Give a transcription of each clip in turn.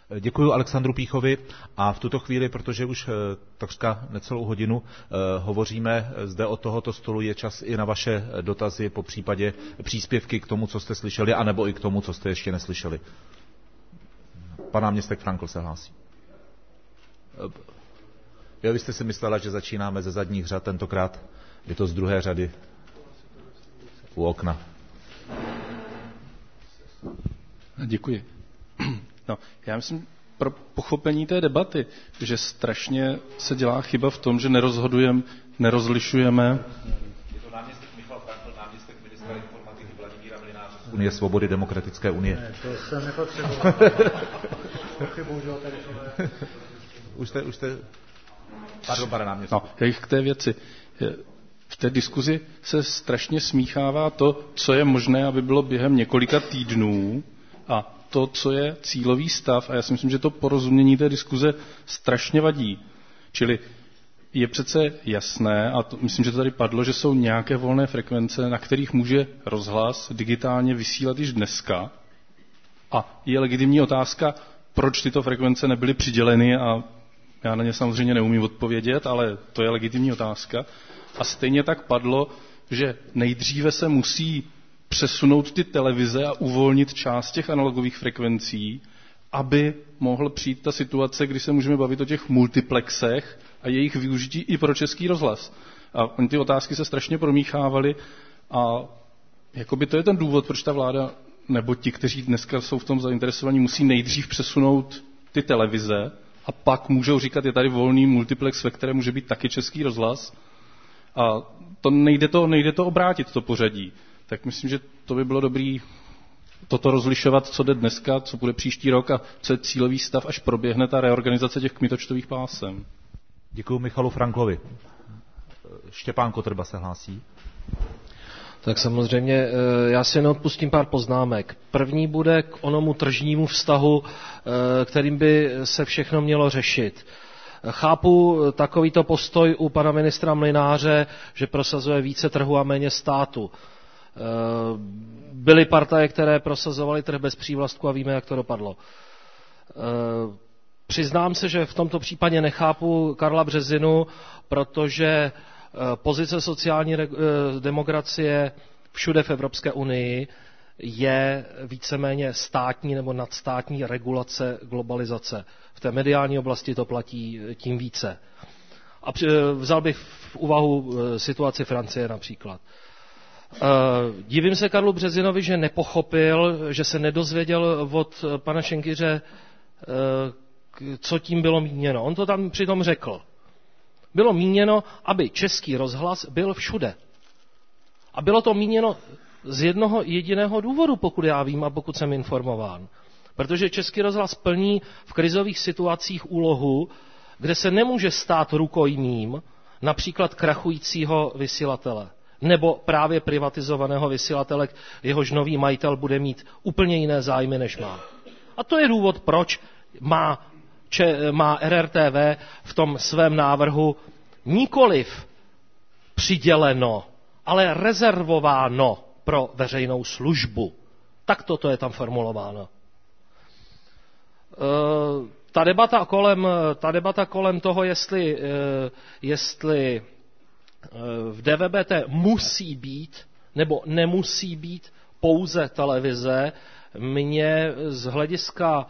Děkuji Alexandru Píchovi a v tuto chvíli, protože už takřka necelou hodinu hovoříme zde od tohoto stolu, je čas i na vaše dotazy, po případě příspěvky k tomu, co jste slyšeli, anebo i k tomu, co jste ještě neslyšeli. Pan náměstek Frankl se hlásí. Vy jste si myslela, že začínáme ze zadních řad, tentokrát je to z druhé řady u okna. Děkuji. No, já myslím, pro pochopení té debaty, že strašně se dělá chyba v tom, že nerozlišujeme. Je to náměstek Michal Frankl, náměstek ministra informatiky Vladimíra Mlynáře z Unie svobody demokratické unie. Ne, to jsem nepotřeboval. Pochybuju, že tady Už jste... Pardon, pane náměstku. No, k té věci. V té diskuzi se strašně smíchává to, co je možné, aby bylo během několika týdnů, a to, co je cílový stav, a já si myslím, že to porozumění té diskuze strašně vadí. Čili je přece jasné, a myslím, že to tady padlo, že jsou nějaké volné frekvence, na kterých může rozhlas digitálně vysílat již dneska. A je legitimní otázka, proč tyto frekvence nebyly přiděleny, a já na ně samozřejmě neumím odpovědět, ale to je legitimní otázka. A stejně tak padlo, že nejdříve se musí přesunout ty televize a uvolnit část těch analogových frekvencí, aby mohl přijít ta situace, kdy se můžeme bavit o těch multiplexech a jejich využití i pro Český rozhlas. A ty otázky se strašně promíchávaly a jakoby to je ten důvod, proč ta vláda, nebo ti, kteří dneska jsou v tom zainteresovaní, musí nejdřív přesunout ty televize a pak můžou říkat, je tady volný multiplex, ve kterém může být taky Český rozhlas. A to nejde to obrátit, to pořadí. Tak myslím, že to by bylo dobré toto rozlišovat, co jde dneska, co bude příští rok a co je cílový stav, až proběhne ta reorganizace těch kmitočtových pásem. Děkuji Michalu Franklovi. Štěpán Kotrba se hlásí. Tak samozřejmě, já si jen odpustím pár poznámek. První bude k onomu tržnímu vztahu, kterým by se všechno mělo řešit. Chápu takovýto postoj u pana ministra Mlynáře, že prosazuje více trhu a méně státu. Byly partaje, které prosazovaly trh bez přívlastku a víme, jak to dopadlo. Přiznám se, že v tomto případě nechápu Karla Březinu, protože pozice sociální demokracie všude v Evropské unii je víceméně státní nebo nadstátní regulace globalizace. V té mediální oblasti to platí tím více. A vzal bych v úvahu situaci Francie například. Divím se Karlu Březinovi, že nepochopil, že se nedozvěděl od pana Šenkyře, co tím bylo míněno. On to tam přitom řekl. Bylo míněno, aby Český rozhlas byl všude. A bylo to míněno z jednoho jediného důvodu, pokud já vím a pokud jsem informován. Protože Český rozhlas plní v krizových situacích úlohu, kde se nemůže stát rukojmím například krachujícího vysílatele nebo právě privatizovaného vysílatele, jehož nový majitel bude mít úplně jiné zájmy, než má. A to je důvod, proč má RRTV v tom svém návrhu nikoliv přiděleno, ale rezervováno pro veřejnou službu. Tak toto je tam formulováno. Ta debata kolem toho, jestli v DVBT musí být nebo nemusí být pouze televize, mě z hlediska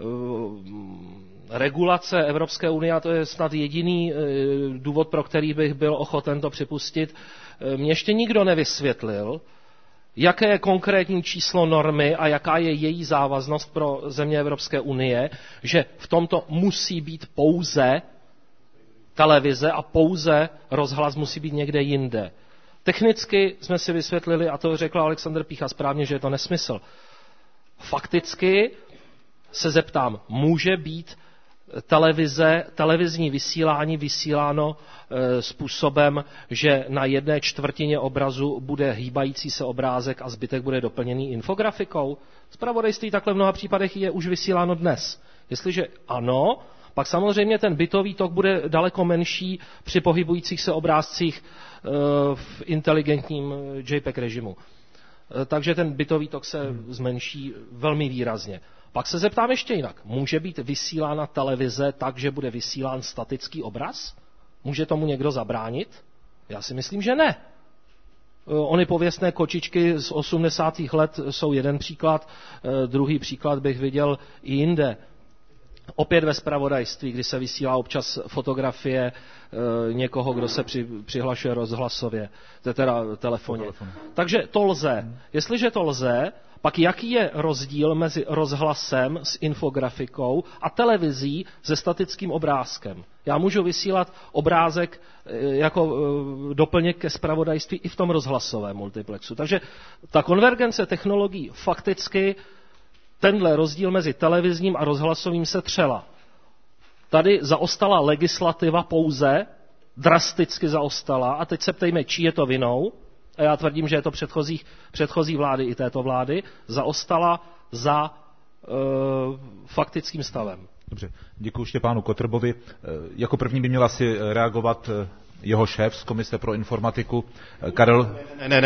regulace Evropské unie, a to je snad jediný důvod, pro který bych byl ochoten to připustit, mě ještě nikdo nevysvětlil, jaké je konkrétní číslo normy a jaká je její závaznost pro země Evropské unie, že v tomto musí být pouze televize a pouze rozhlas musí být někde jinde. Technicky jsme si vysvětlili, a to řekl Alexandr Pícha správně, že je to nesmysl. Fakticky se zeptám, může být televizní vysílání vysíláno způsobem, že na 1/4 obrazu bude hýbající se obrázek a zbytek bude doplněný infografikou? Zpravodajství takhle v mnoha případech je už vysíláno dnes. Jestliže ano, pak samozřejmě ten bitový tok bude daleko menší při pohybujících se obrázcích v inteligentním JPEG režimu. Takže ten bitový tok se zmenší velmi výrazně. Pak se zeptám ještě jinak. Může být vysílána televize tak, že bude vysílán statický obraz? Může tomu někdo zabránit? Já si myslím, že ne. Ony pověstné kočičky z 80. let jsou jeden příklad, druhý příklad bych viděl i jinde. Opět ve zpravodajství, kdy se vysílá občas fotografie někoho, kdo se přihlašuje rozhlasově, teda telefoně. Takže to lze. Jestliže to lze, pak jaký je rozdíl mezi rozhlasem s infografikou a televizí se statickým obrázkem? Já můžu vysílat obrázek jako doplněk ke zpravodajství i v tom rozhlasovém multiplexu. Takže ta konvergence technologií fakticky tenhle rozdíl mezi televizním a rozhlasovým se třela. Tady zaostala legislativa pouze, drasticky zaostala, a teď se ptejme, čí je to vinou, a já tvrdím, že je to předchozí vlády i této vlády, zaostala za faktickým stavem. Dobře, děkuji Štěpánu Kotrbovi. Jako první by měla si reagovat jeho šéf z Komise pro informatiku, Karel.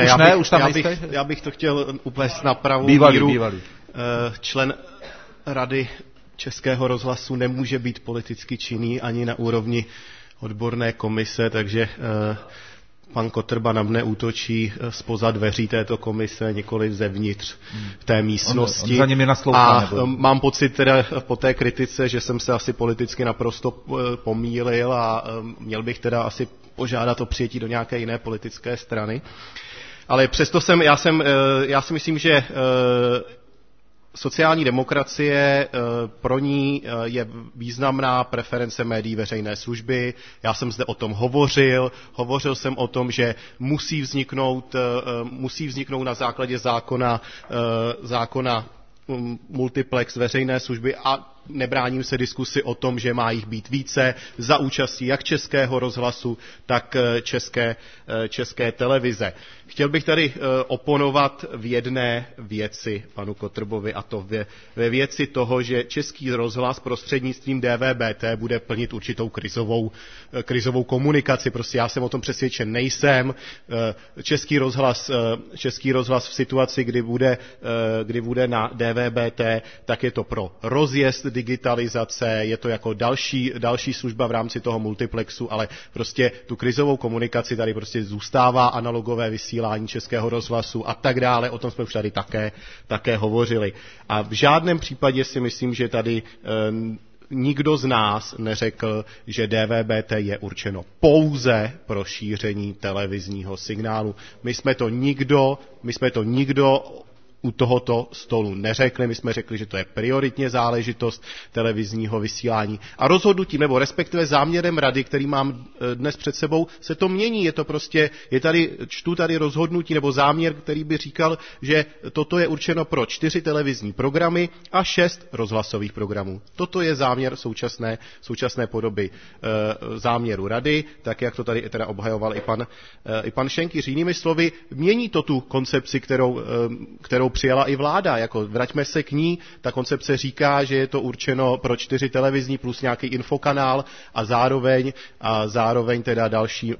Já bych to chtěl uplést na pravou bývalý. Člen Rady Českého rozhlasu nemůže být politicky činný ani na úrovni odborné komise, takže pan Kotrba na mne útočí zpoza dveří této komise, nikoli zevnitř té místnosti. On za nimi naslouchá, mám pocit teda po té kritice, že jsem se asi politicky naprosto pomýlil a měl bych teda asi požádat o přijetí do nějaké jiné politické strany. Ale přesto já si myslím, že sociální demokracie, pro ní je významná preference médií veřejné služby. Já jsem zde o tom hovořil jsem o tom, že musí vzniknout na základě zákona multiplex veřejné služby a nebráním se diskusi o tom, že má jich být více za účastí jak Českého rozhlasu, tak české televize. Chtěl bych tady oponovat v jedné věci panu Kotrbovi, a to ve věci toho, že Český rozhlas prostřednictvím DVBT bude plnit určitou krizovou komunikaci. Prostě já jsem o tom přesvědčen nejsem. Český rozhlas v situaci, kdy bude na DVBT, tak je to pro rozjezd digitalizace, je to jako další služba v rámci toho multiplexu, ale prostě tu krizovou komunikaci tady prostě zůstává analogové vysílání Českého rozhlasu a tak dále, o tom jsme už tady také hovořili. A v žádném případě si myslím, že tady nikdo z nás neřekl, že DVBT je určeno pouze pro šíření televizního signálu. My jsme to nikdo u tohoto stolu neřekli, my jsme řekli, že to je prioritně záležitost televizního vysílání. A rozhodnutím, nebo respektive záměrem rady, který mám dnes před sebou, se to mění. Je to prostě, čtu tady rozhodnutí nebo záměr, který by říkal, že toto je určeno pro 4 televizní programy a 6 rozhlasových programů. Toto je záměr současné podoby záměru rady, tak jak to tady teda obhajoval i pan Schenkiř. Jinými slovy, mění to tu koncepci, kterou přijala i vláda, jako vraťme se k ní, ta koncepce říká, že je to určeno pro 4 televizní plus nějaký infokanál a zároveň teda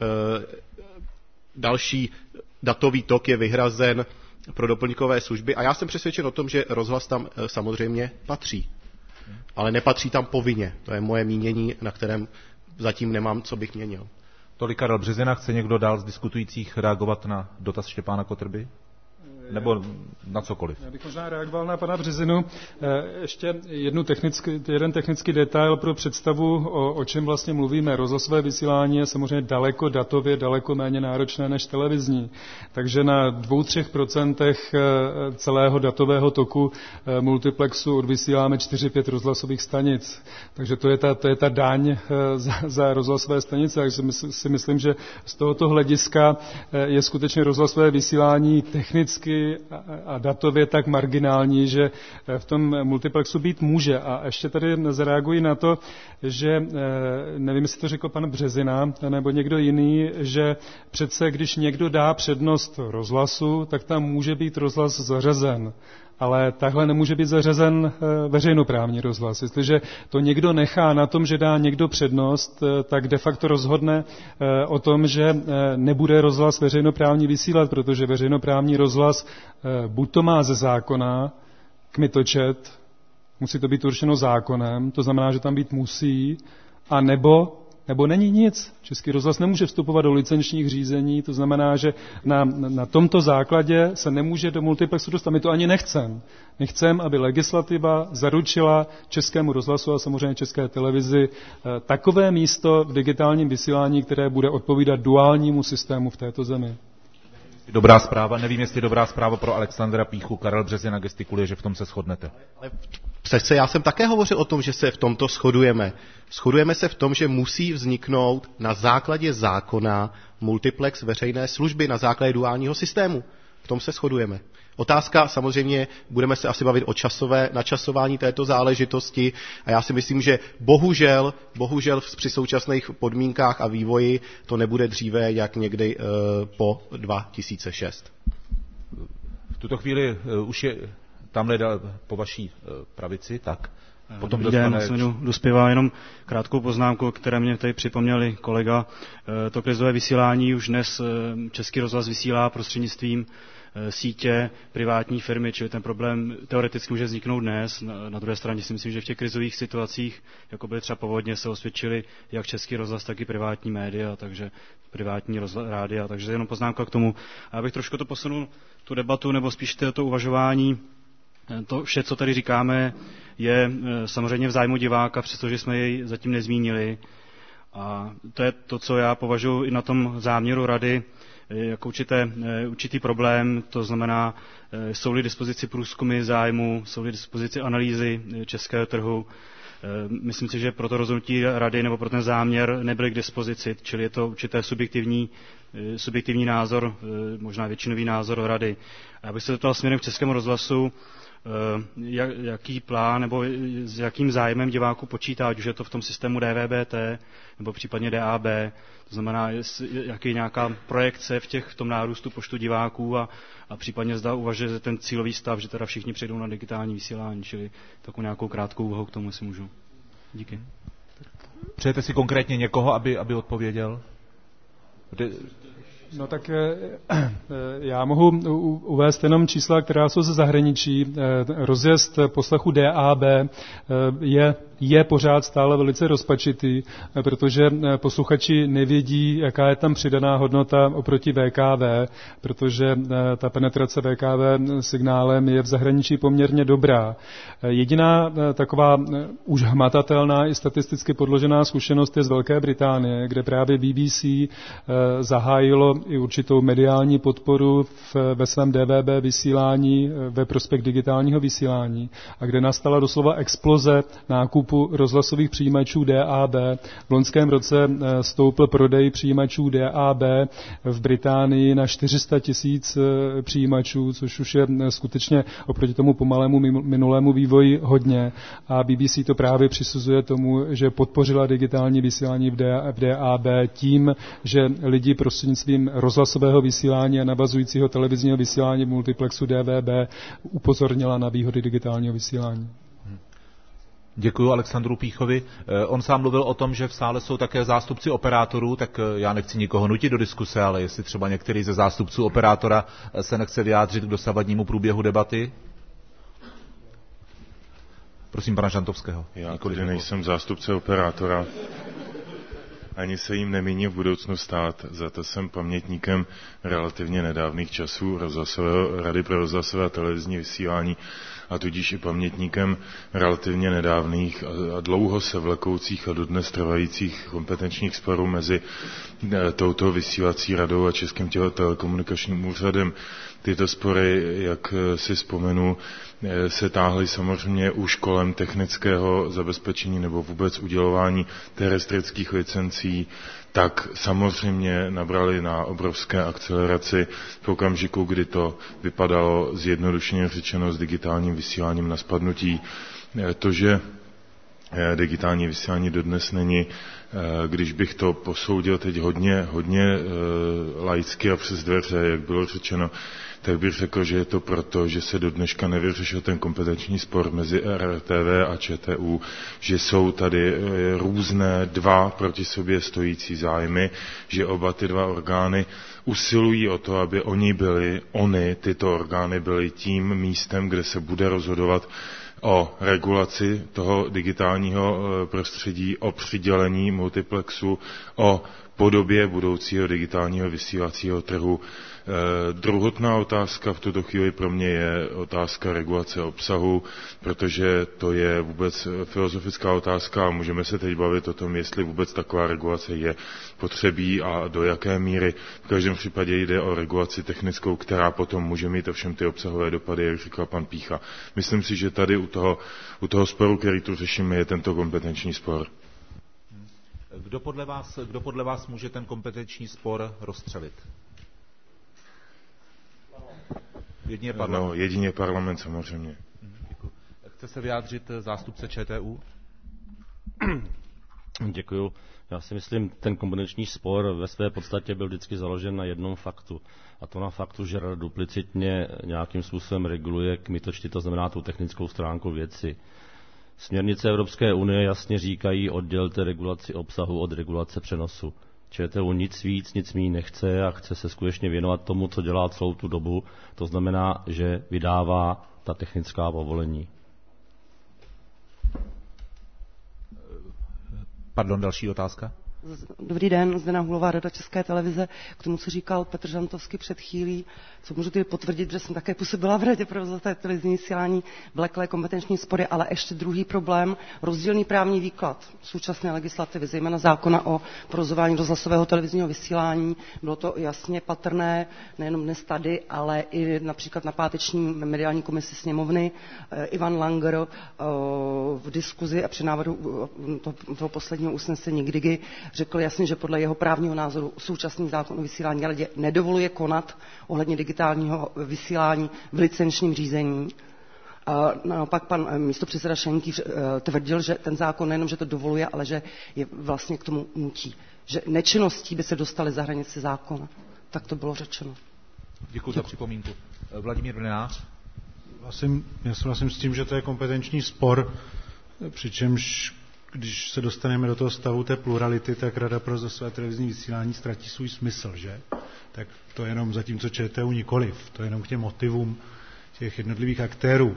další datový tok je vyhrazen pro doplňkové služby a já jsem přesvědčen o tom, že rozhlas tam samozřejmě patří, ale nepatří tam povinně. To je moje mínění, na kterém zatím nemám, co bych měnil. Tolik Karel Březina. Chce někdo dál z diskutujících reagovat na dotaz Štěpána Kotrby? Nebo na cokoliv. Já bych možná reagoval na pana Březinu. Ještě jeden technický detail pro představu, o čem vlastně mluvíme. Rozhlasové vysílání je samozřejmě daleko méně náročné než televizní. Takže na 2-3% celého datového toku multiplexu odvysíláme 4-5 rozhlasových stanic. Takže to je ta daň za rozhlasové stanice. Takže si myslím, že z tohoto hlediska je skutečně rozhlasové vysílání technicky a datově tak marginální, že v tom multiplexu být může. A ještě tady zareaguji na to, že nevím, jestli to řekl pan Březina nebo někdo jiný, že přece když někdo dá přednost rozhlasu, tak tam může být rozhlas zařazen. Ale takhle nemůže být zařazen veřejnoprávní rozhlas. Jestliže to někdo nechá na tom, že dá někdo přednost, tak de facto rozhodne o tom, že nebude rozhlas veřejnoprávní vysílat, protože veřejnoprávní rozhlas buď to má ze zákona kmitočet, Musí to být určeno zákonem, to znamená, že tam být musí, a nebo není nic. Český rozhlas nemůže vstupovat do licenčních řízení, to znamená, že na tomto základě se nemůže do multiplexu dostat. My to ani nechcem. Nechcem, aby legislativa zaručila Českému rozhlasu a samozřejmě České televizi takové místo v digitálním vysílání, které bude odpovídat duálnímu systému v této zemi. Dobrá zpráva, nevím, jestli dobrá zpráva pro Alexandra Píchu. Karel Březina gestikuluje, že v tom se shodnete. Ale přece já jsem také hovořil o tom, že se v tomto shodujeme. Shodujeme se v tom, že musí vzniknout na základě zákona multiplex veřejné služby, na základě duálního systému. V tom se shodujeme. Otázka samozřejmě, budeme se asi bavit o načasování této záležitosti a já si myslím, že bohužel při současných podmínkách a vývoji to nebude dříve jak někdy po 2006. V tuto chvíli už je tamhle po vaší pravici, tak. Potom dostane... Dospěvá jenom krátkou poznámku, které mě tady připomněli kolega. To krizové vysílání už dnes Český rozhlas vysílá prostřednictvím sítě privátní firmy, čili ten problém teoreticky může vzniknout dnes. Na druhé straně si myslím, že v těch krizových situacích, jako byly třeba povodně, se osvědčili jak Český rozhlas, tak i privátní média, takže privátní rádia, takže jenom poznámka k tomu. A já bych trošku to posunul, tu debatu, nebo spíš to uvažování. To vše, co tady říkáme, je samozřejmě v zájmu diváka, přestože jsme jej zatím nezmínili. A to je to, co já považuji i na tom záměru rady jako určitý problém, to znamená, jsou-li dispozici průzkumy zájmu, jsou-li dispozici analýzy českého trhu. Myslím si, že pro to rozhodnutí rady nebo pro ten záměr nebyly k dispozici, čili je to určité subjektivní názor, možná většinový názor rady. Já bych se zeptal směrem k Českému rozhlasu, jaký plán nebo s jakým zájmem diváků počítá, ať už je to v tom systému DVB-T nebo případně DAB, to znamená, jaký nějaká projekce v tom nárůstu počtu diváků a případně zda uvažuje ten cílový stav, že teda všichni přejdou na digitální vysílání, čili takovou nějakou krátkou úvahu k tomu si můžu. Díky. Přejete si konkrétně někoho, aby odpověděl? No tak já mohu uvést jenom čísla, která jsou ze zahraničí. Rozjezd poslechu DAB je pořád stále velice rozpačitý, protože posluchači nevědí, jaká je tam přidaná hodnota oproti VKV, protože ta penetrace VKV signálem je v zahraničí poměrně dobrá. Jediná taková už hmatatelná i statisticky podložená zkušenost je z Velké Británie, kde právě BBC zahájilo i určitou mediální podporu ve svém DVB vysílání ve prospěch digitálního vysílání a kde nastala doslova exploze nákupu rozhlasových přijímačů DAB. V loňském roce stoupl prodej přijímačů DAB v Británii na 400 000 přijímačů, což už je skutečně oproti tomu pomalému minulému vývoji hodně. A BBC to právě přisuzuje tomu, že podpořila digitální vysílání v DAB tím, že lidi prostřednictvím rozhlasového vysílání a navazujícího televizního vysílání v multiplexu DVB upozornila na výhody digitálního vysílání. Děkuji Alexandru Píchovi. On sám mluvil o tom, že v sále jsou také zástupci operátorů, tak já nechci nikoho nutit do diskuse, ale jestli třeba některý ze zástupců operátora se nechce vyjádřit k dosavadnímu průběhu debaty. Prosím pana Žantovského. Já tedy nejsem zástupce operátora, ani se jim nemíní v budoucnu stát. Za to jsem pamětníkem relativně nedávných časů Rady pro rozhlasové a televizní vysílání a tudíž i pamětníkem relativně nedávných a dlouho se vlekoucích a dodnes trvajících kompetenčních sporů mezi touto vysílací radou a Českým telekomunikačním úřadem. Tyto spory, jak si vzpomenu, se táhly samozřejmě už kolem technického zabezpečení nebo vůbec udělování terestrických licencí, tak samozřejmě nabrali na obrovské akceleraci v okamžiku, kdy to vypadalo zjednodušeně řečeno s digitálním vysíláním na spadnutí. To, že digitální vysílání dodnes není, když bych to posoudil teď hodně laicky a přes dveře, jak bylo řečeno, tak bych řekl, že je to proto, že se do dneška nevyřešil ten kompetenční spor mezi RTV a ČTÚ, že jsou tady různé dva proti sobě stojící zájmy, že oba ty dva orgány usilují o to, aby tyto orgány byly tím místem, kde se bude rozhodovat o regulaci toho digitálního prostředí, o přidělení multiplexu, o podobě budoucího digitálního vysílacího trhu. Druhotná otázka v tuto chvíli pro mě je otázka regulace obsahu, protože to je vůbec filozofická otázka a můžeme se teď bavit o tom, jestli vůbec taková regulace je potřebí a do jaké míry. V každém případě jde o regulaci technickou, která potom může mít ovšem ty obsahové dopady, jak říkal pan Pícha. Myslím si, že tady u toho sporu, který tu řešíme, je tento kompetenční spor. Kdo podle vás může ten kompetenční spor rozstřelit? Jedině parlament samozřejmě. Děkuji. Chce se vyjádřit zástupce ČTÚ? Děkuju. Já si myslím, ten kompetenční spor ve své podstatě byl vždycky založen na jednom faktu. A to na faktu, že rada duplicitně nějakým způsobem reguluje kmitočty, to znamená tu technickou stránku věci. Směrnice Evropské unie jasně říkají, oddělte regulaci obsahu od regulace přenosu. ČTÚ nic víc, nic méně nechce a chce se skutečně věnovat tomu, co dělá celou tu dobu. To znamená, že vydává ta technická povolení. Pardon, další otázka? Dobrý den, Zdena Hulová, Rada České televize. K tomu, co říkal Petr Žantovský před chvílí, co můžu tedy potvrdit, že jsem také působila v Radě pro rozhlasové televizní vysílání, vleklé kompetenční spory, ale ještě druhý problém, rozdílný právní výklad současné legislativy, zejména zákona o provozování rozhlasového televizního vysílání. Bylo to jasně patrné nejenom dnes tady, ale i například na páteční mediální komisi sněmovny. Ivan Langer v diskuzi a při návrhu toho posledního usnesení k Digi řekl jasně, že podle jeho právního názoru současný zákon o vysílání radě nedovoluje konat ohledně digitálního vysílání v licenčním řízení. A naopak pan místopředseda Šenký tvrdil, že ten zákon nejenom, že to dovoluje, ale že je vlastně k tomu nutí. Že nečinností by se dostaly za hranici zákona. Tak to bylo řečeno. Děkuji za připomínku. Vladimír Mlynář. Já souhlasím s tím, že to je kompetenční spor, přičemž když se dostaneme do toho stavu té plurality, tak Rada pro rozhlasové televizní vysílání ztratí svůj smysl, že? Tak to jenom zatímco ČTÚ nikoliv, to jenom k těm motivům těch jednotlivých aktérů.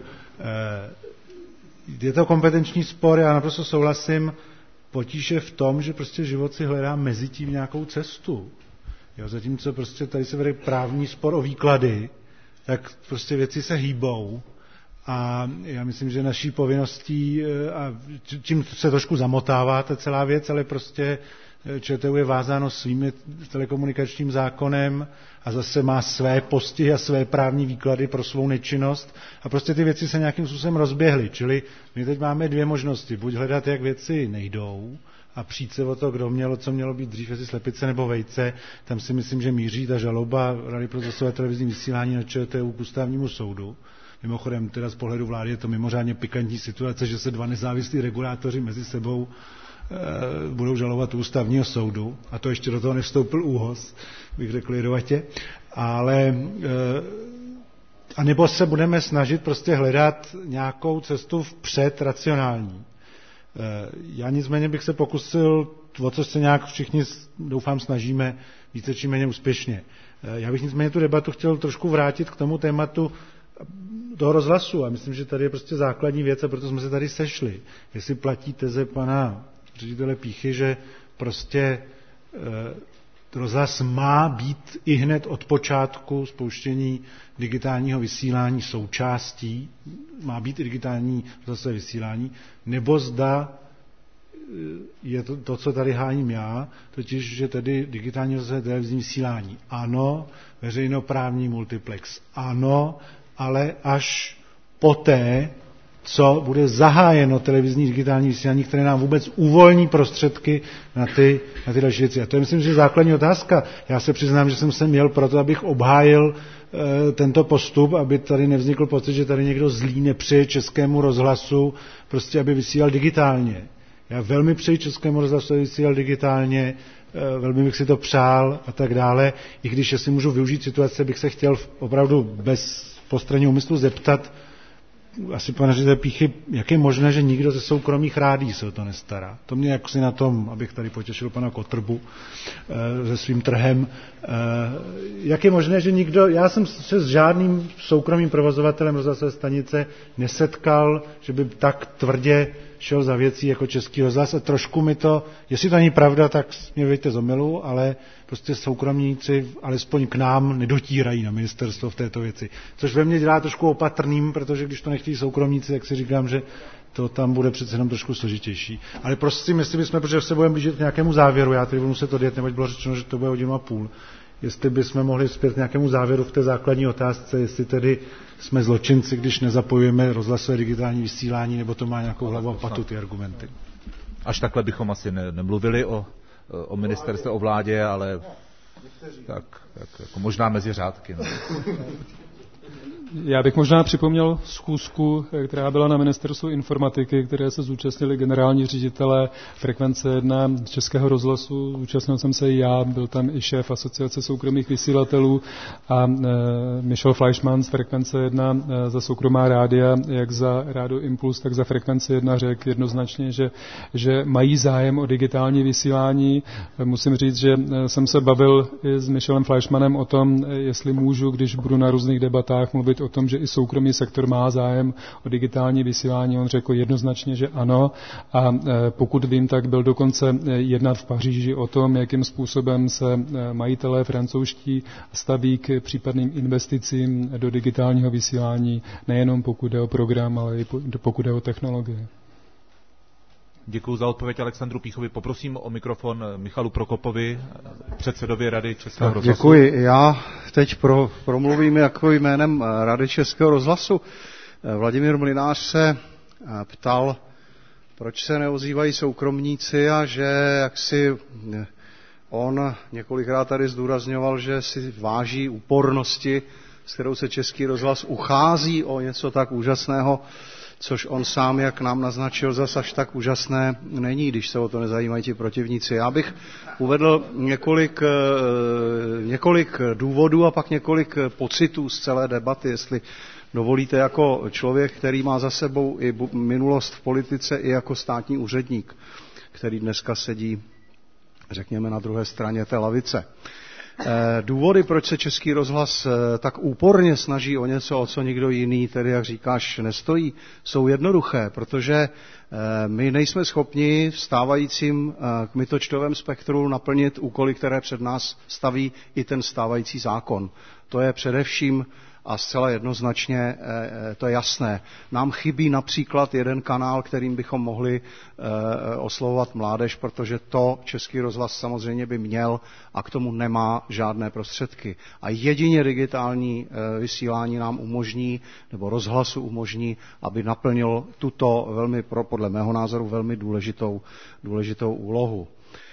Je to kompetenční spor, já naprosto souhlasím, potíž je v tom, že prostě život si hledá mezi tím nějakou cestu. Jo, zatímco prostě tady se vede právní spor o výklady, tak prostě věci se hýbou. A já myslím, že naší povinností, a tím se trošku zamotává ta celá věc, ale prostě ČTÚ je vázáno svým telekomunikačním zákonem a zase má své postihy a své právní výklady pro svou nečinnost a prostě ty věci se nějakým způsobem rozběhly. Čili my teď máme dvě možnosti. Buď hledat, jak věci nejdou a přijít se o to, co mělo být dřív, jestli slepice nebo vejce. Tam si myslím, že míří ta žaloba Rady pro rozhlasové televizní vysílání na ČTÚ k ústavnímu soudu. Mimochodem, teda z pohledu vlády je to mimořádně pikantní situace, že se dva nezávislí regulátoři mezi sebou budou žalovat u ústavního soudu. A to ještě do toho nevstoupil ÚHOS, bych řekl jedovatě. Ale a nebo se budeme snažit prostě hledat nějakou cestu vpřed racionální. Já nicméně bych se pokusil, o co se nějak všichni, doufám, snažíme více či méně úspěšně. Já bych nicméně tu debatu chtěl trošku vrátit k tomu tématu toho rozhlasu a myslím, že tady je prostě základní věc a proto jsme se tady sešli. Jestli platí teze pana ředitele Píchy, že prostě rozhlas má být i hned od počátku spouštění digitálního vysílání součástí, má být i digitální rozhlasové vysílání, nebo zda je to, co tady hájím já, totiž, že tedy digitální rozhlasové televizní vysílání ano, veřejnoprávní multiplex ano, ale až poté, co bude zahájeno televizní digitální vysílání, které nám vůbec uvolní prostředky na ty další věci. A to je, myslím, že základní otázka. Já se přiznám, že jsem sem měl proto, abych obhájil tento postup, aby tady nevznikl pocit, že tady někdo zlý nepřeje Českému rozhlasu, prostě aby vysílal digitálně. Já velmi přeji Českému rozhlasu, aby vysílal digitálně, velmi bych si to přál a tak dále. I když, jestli můžu využít situace, bych se chtěl opravdu bez postranního úmyslu zeptat, asi pane ředitel Píchy, jak je možné, že nikdo ze soukromých rádií se o to nestará? To mě jaksi na tom, abych tady potěšil pana Kotrbu se svým trhem. Jak je možné, že nikdo, já jsem se s žádným soukromým provozovatelem rozhlasové stanice nesetkal, že by tak tvrdě šel za věcí jako Český rozhlas a trošku mi to, jestli to není pravda, tak mě vyjďte z omylu, ale prostě soukromníci alespoň k nám nedotírají na ministerstvo v této věci. Což ve mně dělá trošku opatrným, protože když to nechtějí soukromníci, tak si říkám, že to tam bude přece jenom trošku složitější. Ale prosím, jestli bychom, protože se budeme blížit k nějakému závěru, já tady budu muset odjet, neboť bylo řečeno, že to bude 1,5 hodiny, jestli bychom mohli zpět k nějakému závěru v té základní otázce, jestli tedy jsme zločinci, když nezapojujeme rozhlasové digitální vysílání, nebo to má nějakou hlavu a patu ty argumenty. Až takhle bychom asi nemluvili o ministerstvu, o vládě, ale tak jako možná mezi řádky. No. Já bych možná připomněl schůzku, která byla na ministerstvu informatiky, které se zúčastnili generální ředitelé Frekvence 1 Českého rozhlasu. Zúčastnil jsem se i já, byl tam i šéf Asociace soukromých vysílatelů a Michel Fleischmann z Frekvence 1 za soukromá rádia, jak za Rádio Impuls, tak za Frekvenci 1 řekl jednoznačně, že mají zájem o digitální vysílání. Musím říct, že jsem se bavil i s Michelem Fleischmannem o tom, jestli můžu, když budu na různých debatách mluvit o tom, že i soukromý sektor má zájem o digitální vysílání. On řekl jednoznačně, že ano. A pokud vím, tak byl dokonce jednat v Paříži o tom, jakým způsobem se majitelé francouzští staví k případným investicím do digitálního vysílání, nejenom pokud jde o program, ale i pokud jde o technologie. Děkuji za odpověď Alexandru Píchovi. Poprosím o mikrofon Michalu Prokopovi, předsedovi Rady Českého rozhlasu. Děkuji. Já teď promluvím jako jménem Rady Českého rozhlasu. Vladimír Mlynář se ptal, proč se neozývají soukromníci a že jaksi on několikrát tady zdůrazňoval, že si váží úpornosti, s kterou se Český rozhlas uchází o něco tak úžasného, což on sám, jak nám naznačil, zas až tak úžasné není, když se o to nezajímají ti protivníci. Já bych uvedl několik důvodů a pak několik pocitů z celé debaty, jestli dovolíte, jako člověk, který má za sebou i minulost v politice, i jako státní úředník, který dneska sedí, řekněme, na druhé straně té lavice. Důvody, proč se Český rozhlas tak úporně snaží o něco, o co nikdo jiný, tedy jak říkáš, nestojí, jsou jednoduché, protože my nejsme schopni v stávajícím kmitočtovém spektru naplnit úkoly, které před nás staví i ten stávající zákon. To je především a zcela jednoznačně to je jasné. Nám chybí například jeden kanál, kterým bychom mohli oslovovat mládež, protože to Český rozhlas samozřejmě by měl a k tomu nemá žádné prostředky. A jedině digitální vysílání nám umožní, nebo rozhlasu umožní, aby naplnil tuto podle mého názoru velmi důležitou úlohu.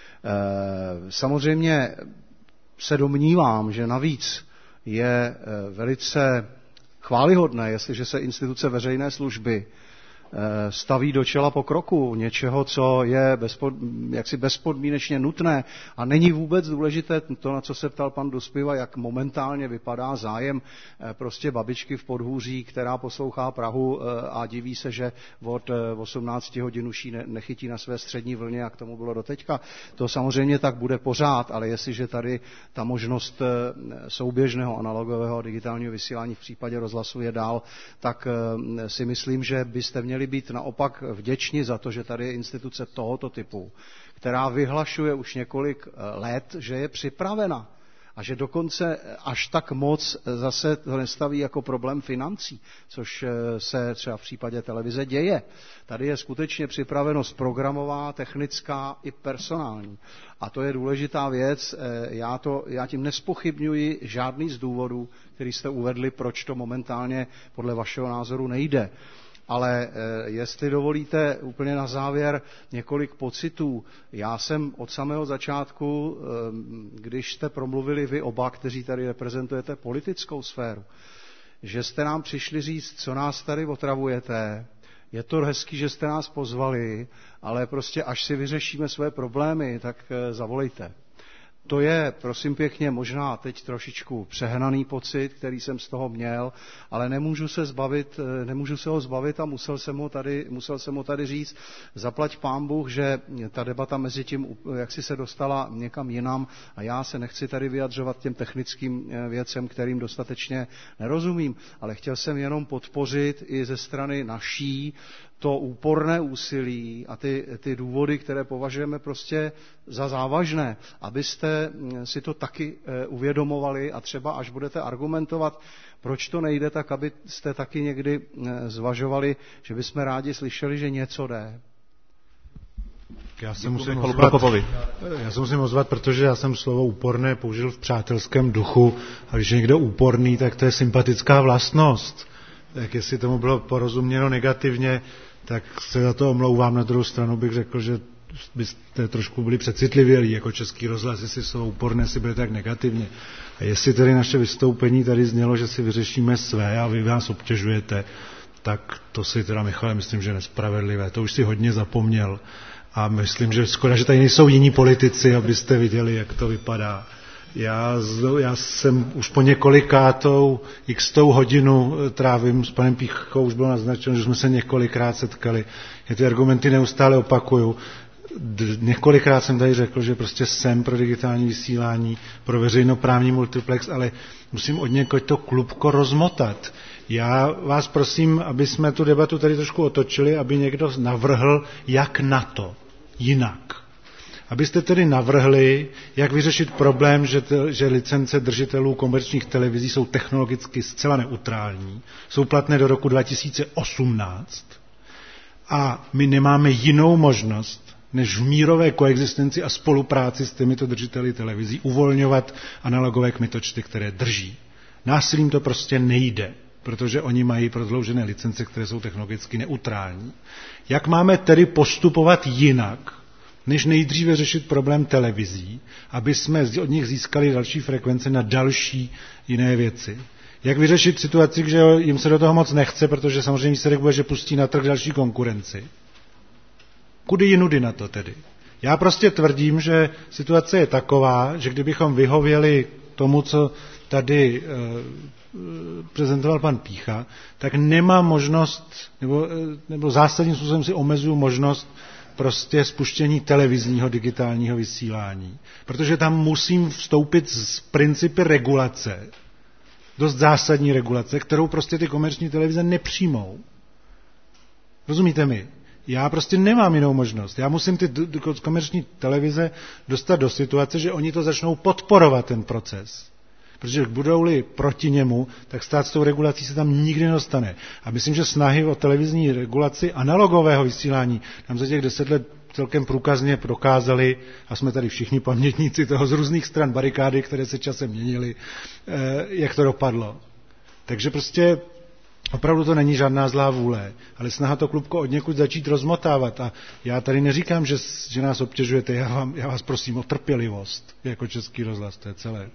Samozřejmě se domnívám, že navíc je velice chvályhodné, jestliže se instituce veřejné služby staví do čela pokroku něčeho, co je jaksi bezpodmínečně nutné a není vůbec důležité to, na co se ptal pan Duspiva, jak momentálně vypadá zájem prostě babičky v Podhůří, která poslouchá Prahu a diví se, že od 18 hodin už ji nechytí na své střední vlně, jak tomu bylo doteďka. To samozřejmě tak bude pořád, ale jestliže tady ta možnost souběžného analogového a digitálního vysílání v případě rozhlasu je dál, tak si myslím, že byste měli být naopak vděční za to, že tady je instituce tohoto typu, která vyhlašuje už několik let, že je připravena a že dokonce až tak moc zase to nestaví jako problém financí, což se třeba v případě televize děje. Tady je skutečně připravenost programová, technická i personální. A to je důležitá věc. Já tím nespochybňuji žádný z důvodů, který jste uvedli, proč to momentálně podle vašeho názoru nejde. Ale jestli dovolíte úplně na závěr několik pocitů. Já jsem od samého začátku, když jste promluvili vy oba, kteří tady reprezentujete politickou sféru, že jste nám přišli říct, co nás tady otravujete. Je to hezký, že jste nás pozvali, ale prostě až si vyřešíme své problémy, tak zavolejte. To je, prosím pěkně, možná teď trošičku přehnaný pocit, který jsem z toho měl, ale nemůžu se ho zbavit a musel jsem ho tady říct. Zaplať pán Bůh, že ta debata mezi tím, jak si se dostala někam jinam a já se nechci tady vyjadřovat těm technickým věcem, kterým dostatečně nerozumím, ale chtěl jsem jenom podpořit i ze strany naší to úporné úsilí a ty důvody, které považujeme prostě za závažné, abyste si to taky uvědomovali a třeba až budete argumentovat, proč to nejde, tak abyste taky někdy zvažovali, že bychom rádi slyšeli, že něco jde. Já se musím ozvat, protože já jsem slovo úporné použil v přátelském duchu a když je někdo úporný, tak to je sympatická vlastnost. Tak jestli tomu bylo porozuměno negativně, tak se za to omlouvám. Na druhou stranu bych řekl, že byste trošku byli přecitlivělí jako Český rozhlas, jestli slovo úporné si byli tak negativně. A jestli tedy naše vystoupení tady znělo, že si vyřešíme své a vy vás obtěžujete, tak to si teda, Michale, myslím, že nespravedlivé. To už si hodně zapomněl. A myslím, že škoda, že tady nejsou jiní politici, abyste viděli, jak to vypadá. Já jsem už po několikátou xtou hodinu trávím s panem Píchou, už bylo naznačeno, že jsme se několikrát setkali. Já ty argumenty neustále opakuju. Několikrát jsem tady řekl, že prostě jsem pro digitální vysílání, pro veřejnoprávní multiplex, ale musím od někoho to klubko rozmotat. Já vás prosím, aby jsme tu debatu tady trošku otočili, aby někdo navrhl, jak na to jinak. Abyste tedy navrhli, jak vyřešit problém, že licence držitelů komerčních televizí jsou technologicky zcela neutrální, jsou platné do roku 2018 a my nemáme jinou možnost, než v mírové koexistenci a spolupráci s těmito držiteli televizí uvolňovat analogové kmitočty, které drží. Násilím to prostě nejde, protože oni mají prodloužené licence, které jsou technologicky neutrální. Jak máme tedy postupovat jinak, než nejdříve řešit problém televizí, aby jsme od nich získali další frekvence na další jiné věci? Jak vyřešit situaci, že jim se do toho moc nechce, protože samozřejmě výsledek bude, že pustí na trh další konkurenci? Kudy jinudy na to tedy? Já prostě tvrdím, že situace je taková, že kdybychom vyhověli tomu, co tady prezentoval pan Pícha, tak nemá možnost, nebo zásadním způsobem si omezuju možnost prostě spuštění televizního digitálního vysílání. Protože tam musím vstoupit z principy regulace, dost zásadní regulace, kterou prostě ty komerční televize nepřijmou. Rozumíte mi? Já prostě nemám jinou možnost. Já musím ty komerční televize dostat do situace, že oni to začnou podporovat, ten proces. Protože budou-li proti němu, tak stát s tou regulací se tam nikdy nedostane. A myslím, že snahy o televizní regulaci analogového vysílání nám za těch 10 let celkem průkazně prokázali, a jsme tady všichni pamětníci toho z různých stran barikády, které se časem měnily, jak to dopadlo. Takže prostě opravdu to není žádná zlá vůle, ale snaha to klubko od někud začít rozmotávat. A já tady neříkám, že nás obtěžujete, já vás prosím o trpělivost jako Český rozhlas, to je celé.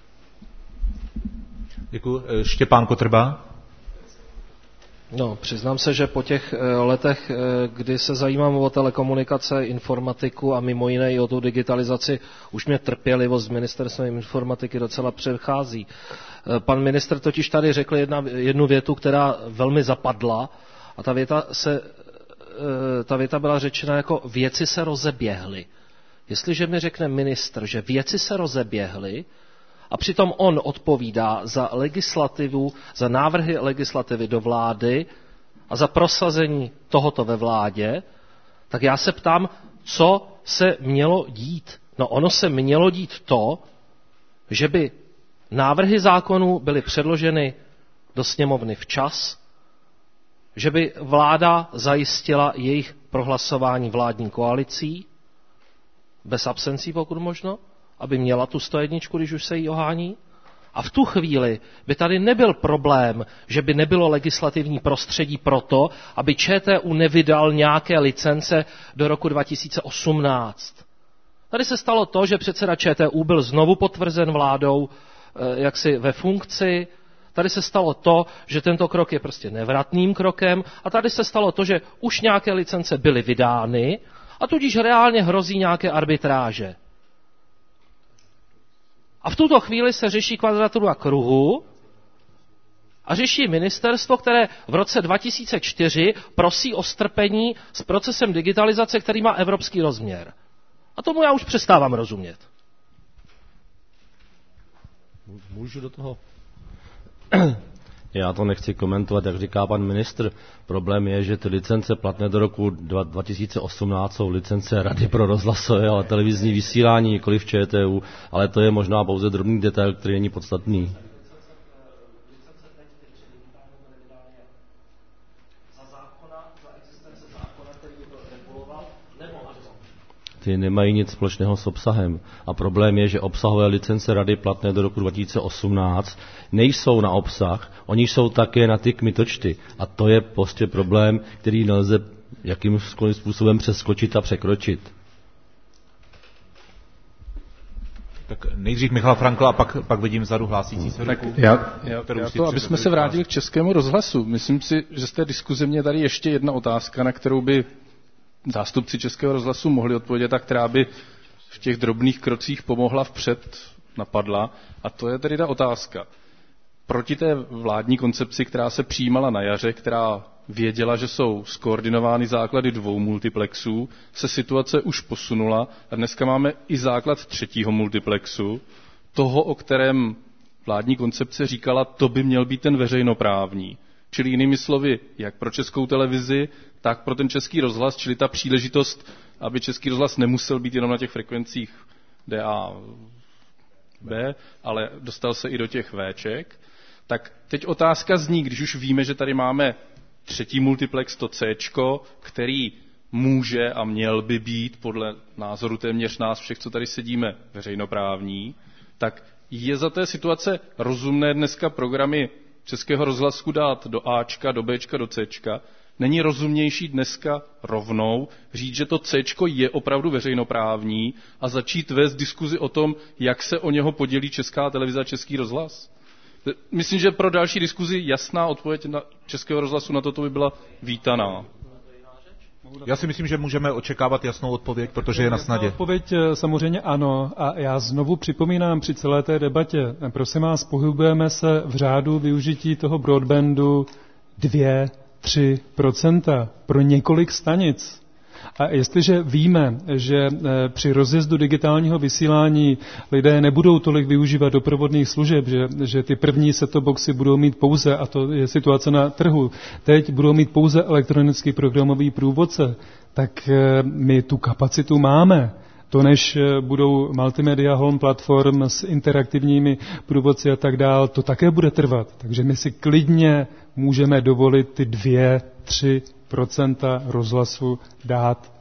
Děkuji. Štěpán Kotrba. No, přiznám se, že po těch letech, kdy se zajímám o telekomunikace, informatiku a mimo jiné i o tu digitalizaci, už mě trpělivost s ministerstvem informatiky docela přechází. Pan ministr totiž tady řekl jednu větu, která velmi zapadla, a ta věta byla řečena jako věci se rozeběhly. Jestliže mi řekne ministr, že věci se rozeběhly, a přitom on odpovídá za legislativu, za návrhy legislativy do vlády a za prosazení tohoto ve vládě, tak já se ptám, co se mělo dít. No ono se mělo dít to, že by návrhy zákonů byly předloženy do sněmovny včas, že by vláda zajistila jejich prohlasování vládní koalicí, bez absencí pokud možno, aby měla tu 101, když už se jí ohání. A v tu chvíli by tady nebyl problém, že by nebylo legislativní prostředí pro to, aby ČTÚ nevydal nějaké licence do roku 2018. Tady se stalo to, že předseda ČTÚ byl znovu potvrzen vládou jaksi ve funkci. Tady se stalo to, že tento krok je prostě nevratným krokem. A tady se stalo to, že už nějaké licence byly vydány a tudíž reálně hrozí nějaké arbitráže. A v tuto chvíli se řeší kvadratura kruhu a řeší ministerstvo, které v roce 2004 prosí o strpení s procesem digitalizace, který má evropský rozměr. A tomu já už přestávám rozumět. Můžu do toho? Já to nechci komentovat, jak říká pan ministr. Problém je, že ty licence platné do roku 2018 jsou licence Rady pro rozhlasové a televizní vysílání, nikoliv ČTÚ, ale to je možná pouze drobný detail, který není podstatný. Ty nemají nic společného s obsahem. A problém je, že obsahové licence Rady platné do roku 2018 nejsou na obsah, oni jsou také na ty kmitočty. A to je prostě problém, který nelze jakýmkoliv způsobem přeskočit a překročit. Tak nejdřív Michal Frankl a pak vidím vzadu hlásící se ruku. Já to, aby jsme se vrátili k Českému rozhlasu. Myslím si, že z té diskuze mě tady ještě jedna otázka, na kterou by zástupci Českého rozhlasu mohli odpovědět a která by v těch drobných krocích pomohla vpřed, napadla. A to je tedy ta otázka. Proti té vládní koncepci, která se přijímala na jaře, která věděla, že jsou skoordinovány základy 2 multiplexů, se situace už posunula a dneska máme i základ 3. multiplexu, toho, o kterém vládní koncepce říkala, to by měl být ten veřejnoprávní. Čili jinými slovy, jak pro Českou televizi, tak pro ten Český rozhlas, čili ta příležitost, aby Český rozhlas nemusel být jenom na těch frekvencích DAB, ale dostal se i do těch Vček. Tak teď otázka zní, když už víme, že tady máme 3. multiplex, to Cčko, který může a měl by být podle názoru téměř nás všech, co tady sedíme, veřejnoprávní, tak je za té situace rozumné dneska programy Českého rozhlasu dát do Ačka, do Bčka, do Cčka. Není rozumnější dneska rovnou říct, že to Cčko je opravdu veřejnoprávní a začít vést diskuzi o tom, jak se o něho podělí Česká televize a Český rozhlas? Myslím, že pro další diskuzi jasná odpověď na Českého rozhlasu na toto by byla vítaná. Já si myslím, že můžeme očekávat jasnou odpověď, protože je na snadě. Odpověď samozřejmě ano. A já znovu připomínám při celé té debatě, prosím vás, pohybujeme se v řádu využití toho broadbandu 2-3% pro několik stanic. A jestliže víme, že při rozjezdu digitálního vysílání lidé nebudou tolik využívat doprovodných služeb, že ty první set-top boxy budou mít pouze, a to je situace na trhu, teď budou mít pouze elektronický programový průvodce, tak my tu kapacitu máme. To, než budou multimedia home platform s interaktivními průvodci a tak dál, to také bude trvat. Takže my si klidně můžeme dovolit ty 2-3% rozhlasu dát.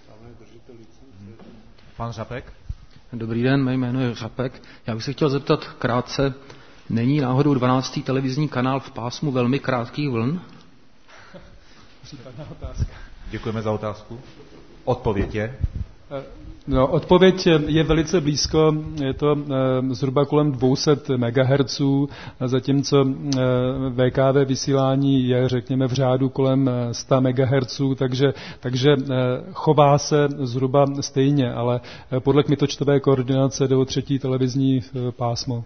Pan Řapek? Dobrý den, mé jméno je Řapek. Já bych se chtěl zeptat krátce, není náhodou 12. televizní kanál v pásmu velmi krátkých vln? Případná otázka. Děkujeme za otázku. Odpověď je? No, odpověď je velice blízko, je to zhruba kolem 200 MHz, zatímco VKV vysílání je, řekněme, v řádu kolem 100 MHz, takže chová se zhruba stejně, ale podle kmitočtové koordinace jde o 3. televizní pásmo.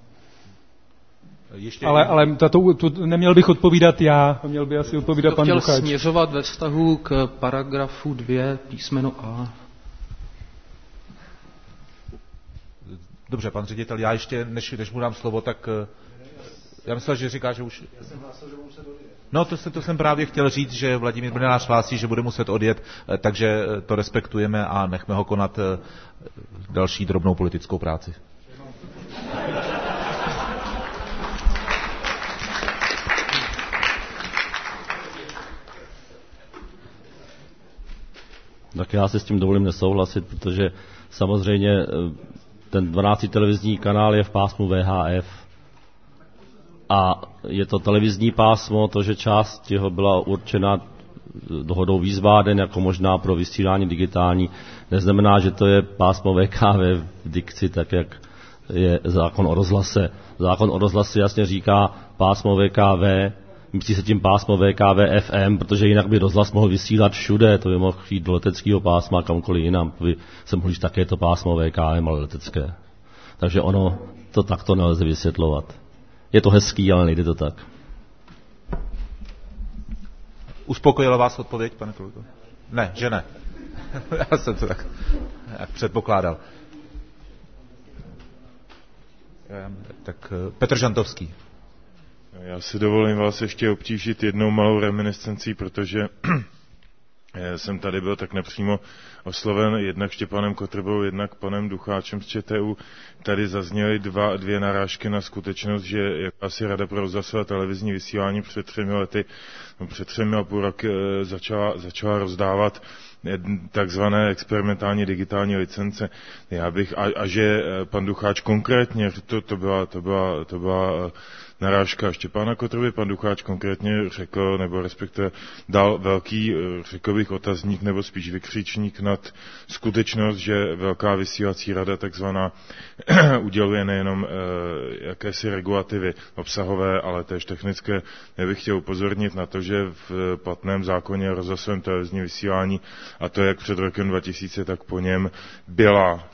Ale neměl bych odpovídat já, měl by asi odpovídat pan Buchač. Chtěl směřovat ve vztahu k paragrafu 2 písmeno A. Dobře, pan ředitel, já ještě, než mu dám slovo, tak já myslel, že říká, že už... Já jsem hlásil, že budu muset odjet. No, to jsem právě chtěl říct, že Vladimír Brněnář hlásí, že bude muset odjet, takže to respektujeme a nechme ho konat další drobnou politickou práci. Tak já si s tím dovolím nesouhlasit, protože samozřejmě ten 12. televizní kanál je v pásmu VHF a je to televizní pásmo, to, že část jeho byla určena dohodou Wiesbaden jako možná pro vysílání digitální, neznamená, že to je pásmo VKV v dikci, tak jak je zákon o rozhlase. Zákon o rozhlase jasně říká pásmo VKV, myslí se tím pásmo VKV FM, protože jinak by rozhlas mohl vysílat všude, to by mohl jít do leteckého pásma kamkoliv jinam, by se mohl říct také to pásmo VKM, ale letecké. Takže ono, to takto nelze vysvětlovat. Je to hezký, ale nejde to tak. Uspokojila vás odpověď, pane kolego? Ne, že ne. Já jsem to tak předpokládal. Tak Petr Žantovský. Já si dovolím vás ještě obtížit jednou malou reminiscencí, protože jsem tady byl tak nepřímo osloven jednak Štěpánem Kotrbou, jednak panem Ducháčem z ČTU. Tady zazněly dvě narážky na skutečnost, že jakási Rada pro rozhlasové televizní vysílání před 3,5 roky začala rozdávat takzvané experimentální digitální licence. A že pan Ducháč konkrétně, to byla narážka Štěpána Kotrby, pan Ducháč konkrétně řekl, nebo respektive dal velký, řekl bych, otazník, nebo spíš vykřičník nad skutečnost, že velká vysílací rada takzvaná uděluje nejenom jakési regulativy obsahové, ale též technické. Já bych chtěl upozornit na to, že v platném zákoně o rozhlasovém televizním vysílání, a to jak před rokem 2000, tak po něm, byla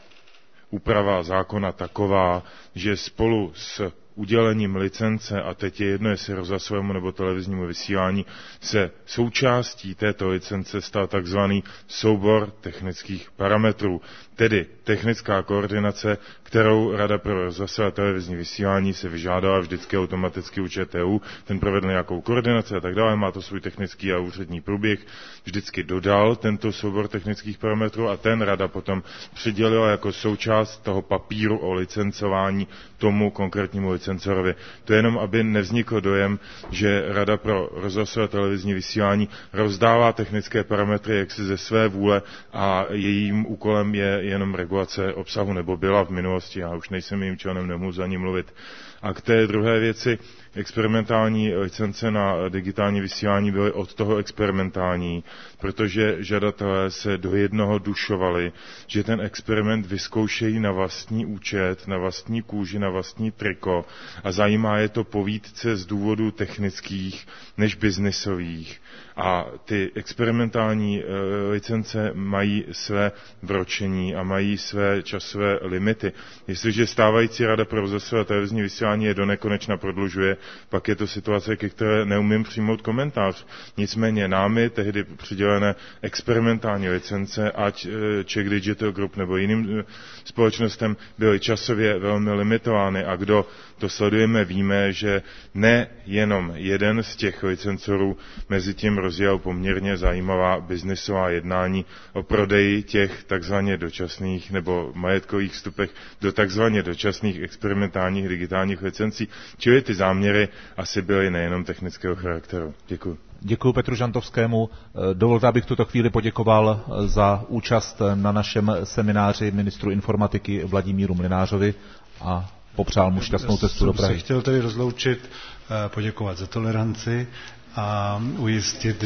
úprava zákona taková, že spolu s udělením licence, a teď je jedno, jestli rozhlasovému nebo televiznímu vysílání, se součástí této licence stal takzvaný soubor technických parametrů, tedy technická koordinace, kterou Rada pro rozhlasové televizní vysílání se vyžádala vždycky automaticky u ČTU, ten provedl nějakou koordinaci a tak dále, má to svůj technický a úřední průběh, vždycky dodal tento soubor technických parametrů a ten Rada potom přidělila jako součást toho papíru o licencování tomu konkrétnímu licencorovi. To je jenom, aby nevznikl dojem, že Rada pro rozhlasové televizní vysílání rozdává technické parametry jaksi ze své vůle a jejím úkolem je jenom regulace obsahu, nebo byla v minulosti, já už nejsem jejím členem, nemohu za ní mluvit. A k té druhé věci, experimentální licence na digitální vysílání byly od toho experimentální, protože žadatelé se do jednoho dušovali, že ten experiment vyzkoušejí na vlastní účet, na vlastní kůži, na vlastní triko a zajímá je to povídce z důvodů technických než biznisových. A ty experimentální licence mají své vročení a mají své časové limity. Jestliže stávající Rada pro rozhlasové televizní vysílání je do nekonečna prodlužuje, pak je to situace, ke které neumím přijmout komentář. Nicméně námi tehdy přidělené experimentální licence, ať Czech Digital Group nebo jiným společnostem, byly časově velmi limitovány a kdo to sledujeme, víme, že ne jenom jeden z těch licencorů mezi tím rozjel poměrně zajímavá biznisová jednání o prodeji těch takzvaně dočasných nebo majetkových vstupech do takzvaně dočasných experimentálních digitálních licencí, čili ty záměry asi byly nejenom technického charakteru. Děkuji. Děkuji Petru Žantovskému. Dovolte, abych tuto chvíli poděkoval za účast na našem semináři ministru informatiky Vladimíru Mlynářovi a popřál mu šťastnou cestu do Prahy. Jsem se chtěl tady rozloučit, poděkovat za toleranci a ujistit,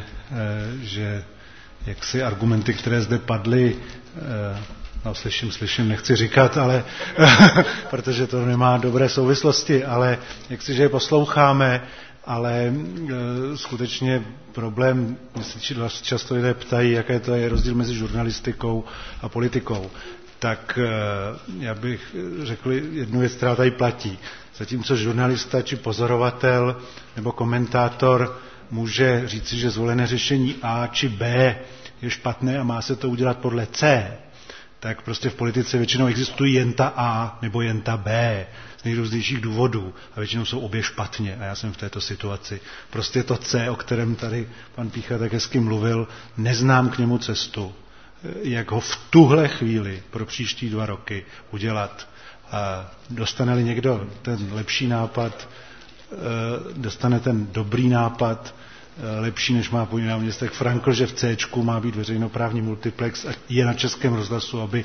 že jaksi argumenty, které zde padly, no slyším, nechci říkat, ale protože to nemá dobré souvislosti, ale jaksi, že je posloucháme, ale skutečně problém, mě se často lidé ptají, jaké to je rozdíl mezi žurnalistikou a politikou, tak já bych řekl jednu věc, která tady platí. Zatímco žurnalista či pozorovatel nebo komentátor může říci, že zvolené řešení A či B je špatné a má se to udělat podle C, tak prostě v politice většinou existují jen ta A nebo jen ta B z nejrůznějších důvodů a většinou jsou obě špatně a já jsem v této situaci. Prostě to C, o kterém tady pan Pícha tak hezky mluvil, neznám k němu cestu, jak ho v tuhle chvíli pro příští 2 roky udělat. A dostane-li někdo ten lepší nápad, dostane ten dobrý nápad, lepší, než má půjde náměstek Frankl, že v Cčku má být veřejnoprávní multiplex a je na Českém rozhlasu, aby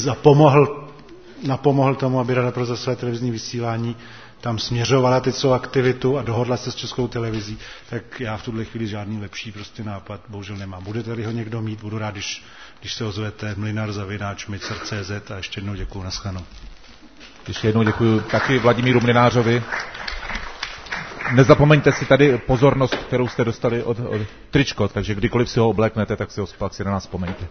napomohl tomu, aby Rada pro rozhlasové televizní vysílání tam směřovala teď svou aktivitu a dohodla se s Českou televizí, tak já v tuhle chvíli žádný lepší prostě nápad bohužel nemám. Budete-li ho někdo mít, budu rád, když se ozvete mlynar@micer.cz a ještě jednou děkuju, naschledanou. Ještě jednou děkuji taky Vladimíru Mlynářovi. Nezapomeňte si tady pozornost, kterou jste dostali od tričko, takže kdykoliv si ho obléknete, tak si ho pak si na nás vzpomeňte.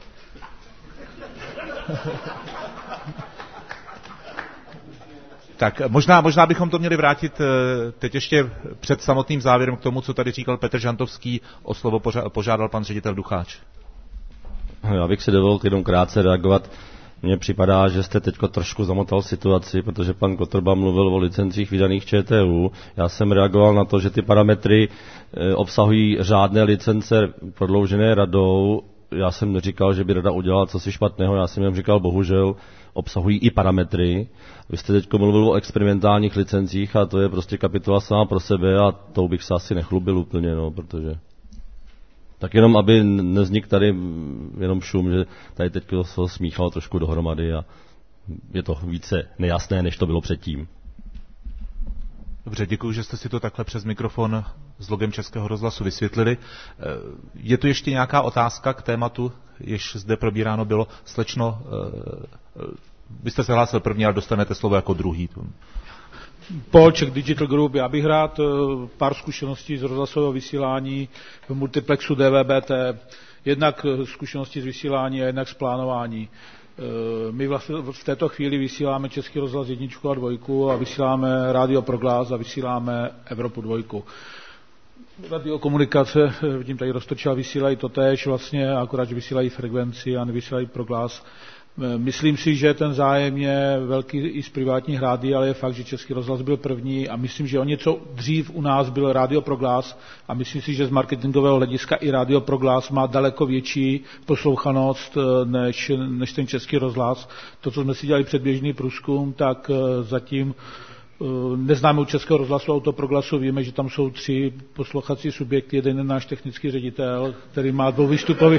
Tak možná bychom to měli vrátit teď ještě před samotným závěrem k tomu, co tady říkal Petr Žantovský. O slovo požádal pan ředitel Ducháč. Já bych si dovolil jenom krátce reagovat. Mně připadá, že jste teď trošku zamotal situaci, protože pan Kotrba mluvil o licencích vydaných ČTU. Já jsem reagoval na to, že ty parametry obsahují řádné licence prodloužené radou. Já jsem neříkal, že by rada udělala cosi špatného, já jsem jen říkal, bohužel obsahují i parametry. Vy jste teď mluvil o experimentálních licencích a to je prostě kapitola sama pro sebe a tou bych se asi nechlubil úplně, protože... Tak jenom, aby nevznikl tady jenom šum, že tady teď se smíchalo trošku dohromady a je to více nejasné, než to bylo předtím. Dobře, děkuji, že jste si to takhle přes mikrofon s logem Českého rozhlasu vysvětlili. Je tu ještě nějaká otázka k tématu, jež zde probíráno bylo? Slečno, vy jste se hlásil první, ale dostanete slovo jako druhý. Paul, Czech Digital Group, já bych rád pár zkušeností z rozhlasového vysílání v multiplexu DVB-T, jednak zkušenosti z vysílání a jednak z plánování. My vlastně v této chvíli vysíláme Český rozhlas 1 a 2 a vysíláme Rádio Proglas a vysíláme Evropu 2. Radiokomunikace, vidím tady Roztočila, vysílají totéž vlastně, akorát, že vysílají frekvenci a nevysílají Proglas. Myslím si, že ten zájem je velký i z privátních rádií, ale je fakt, že Český rozhlas byl první a myslím, že o něco dřív u nás byl Rádio Proglas a myslím si, že z marketingového hlediska i Rádio Proglas má daleko větší poslouchanost než ten Český rozhlas. To, co jsme si dělali předběžný průzkum, tak zatím neznáme u Českého rozhlasu a u toho Proglasu, víme, že tam jsou 3 poslouchací subjekty, jeden je náš technický ředitel, který má dvouvýstupový...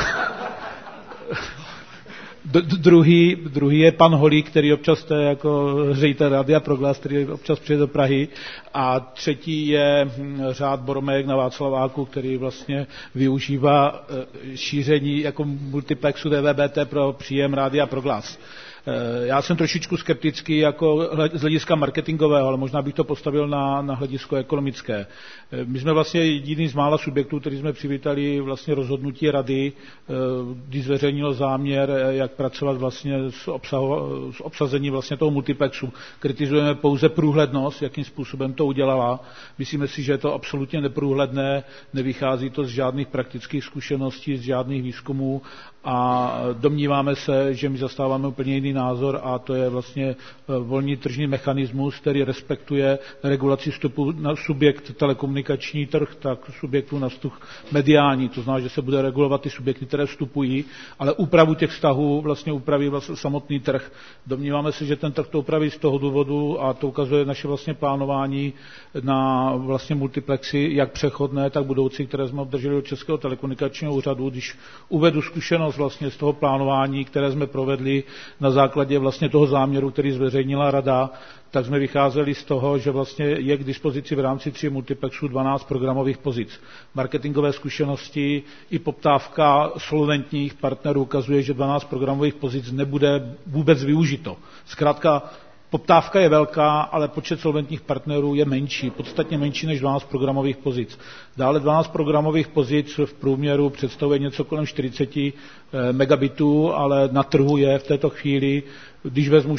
Druhý je pan Holík, který občas je jako ředitel Rádia Proglas, který občas přijde do Prahy. A třetí je řád Boromek na Václaváku, který vlastně využívá šíření jako multiplexu DVB-T pro příjem Rádia Proglas. Já jsem trošičku skeptický jako z hlediska marketingového, ale možná bych to postavil na hledisko ekonomické. My jsme vlastně jediný z mála subjektů, který jsme přivítali vlastně rozhodnutí rady, kdy zveřejnil záměr, jak pracovat vlastně s obsazení vlastně toho multiplexu. Kritizujeme pouze průhlednost, jakým způsobem to udělala. Myslíme si, že je to absolutně neprůhledné, nevychází to z žádných praktických zkušeností, z žádných výzkumů a domníváme se, že my zastáváme úplně jiný názor a to je vlastně volný tržní mechanismus, který respektuje regulaci vstupu na subjekt telekomunikační trh, tak subjektů na vstup mediální. To znamená, že se bude regulovat ty subjekty, které vstupují, ale úpravu těch vztahů vlastně upraví vlastně samotný trh. Domníváme se, že ten trh to upraví z toho důvodu a to ukazuje naše vlastně plánování na vlastně multiplexy, jak přechodné, tak budoucí, které jsme obdrželi od Českého telekomunikačního úřadu. Když uvedu zkušenost vlastně z toho plánování, které jsme provedli na základě vlastně toho záměru, který zveřejnila rada, tak jsme vycházeli z toho, že vlastně je k dispozici v rámci 3 multiplexů 12 programových pozic. Marketingové zkušenosti i poptávka solventních partnerů ukazuje, že 12 programových pozic nebude vůbec využito. Zkrátka poptávka je velká, ale počet solventních partnerů je menší, podstatně menší než 12 programových pozic. Dále 12 programových pozic v průměru představuje něco kolem 40 megabitů, ale na trhu je v této chvíli, když vezmu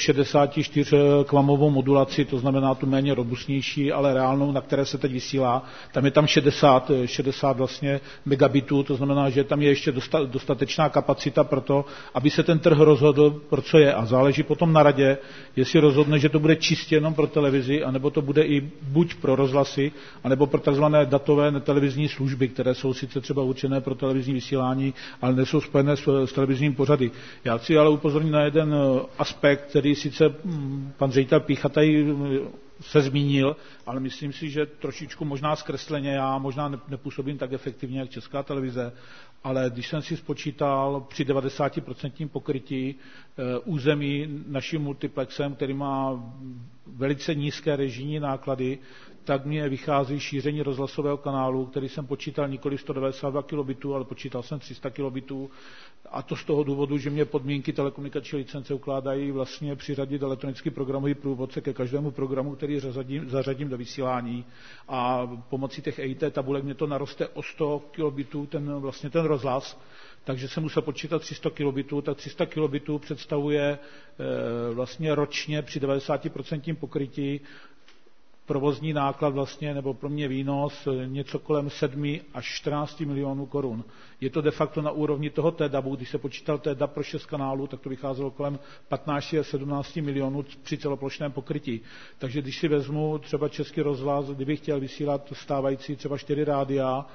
64 kvamovou modulaci, to znamená tu méně robustnější, ale reálnou, na které se teď vysílá, tam je tam 60 vlastně megabitů, to znamená, že tam je ještě dostatečná kapacita pro to, aby se ten trh rozhodl, pro co je. A záleží potom na radě, jestli rozhodne, že to bude čistě jenom pro televizi, anebo to bude i buď pro rozhlasy, anebo pro takzvané datové televizní služby, které jsou sice třeba určené pro televizní vysílání, ale nejsou spojené s televizním pořady. Já chci ale upozornit na jeden aspekt, který sice pan ředitel Pícha tady se zmínil, ale myslím si, že trošičku možná zkresleně, já možná nepůsobím tak efektivně jak Česká televize, ale když jsem si spočítal při 90% pokrytí území naším multiplexem, který má velice nízké režijní náklady, tak mě vychází šíření rozhlasového kanálu, který jsem počítal nikoli 192 kilobitů, ale počítal jsem 300 kilobitů. A to z toho důvodu, že mě podmínky telekomunikační licence ukládají vlastně přiřadit elektronický programový průvodce ke každému programu, který zařadím do vysílání. A pomocí těch EIT tabulek mě to naroste o 100 kilobitů ten rozhlas. takže jsem musel počítat 300 kilobitů, tak 300 kilobitů představuje vlastně ročně při 90% pokrytí provozní náklad vlastně, nebo pro mě výnos, něco kolem 7 až 14 milionů korun. Je to de facto na úrovni toho TDABu, když se počítal TDAB pro 6 kanálů, tak to vycházelo kolem 15 až 17 milionů při celoplošném pokrytí. Takže když si vezmu třeba Český rozhlas, kdybych chtěl vysílat stávající třeba 4 rádia,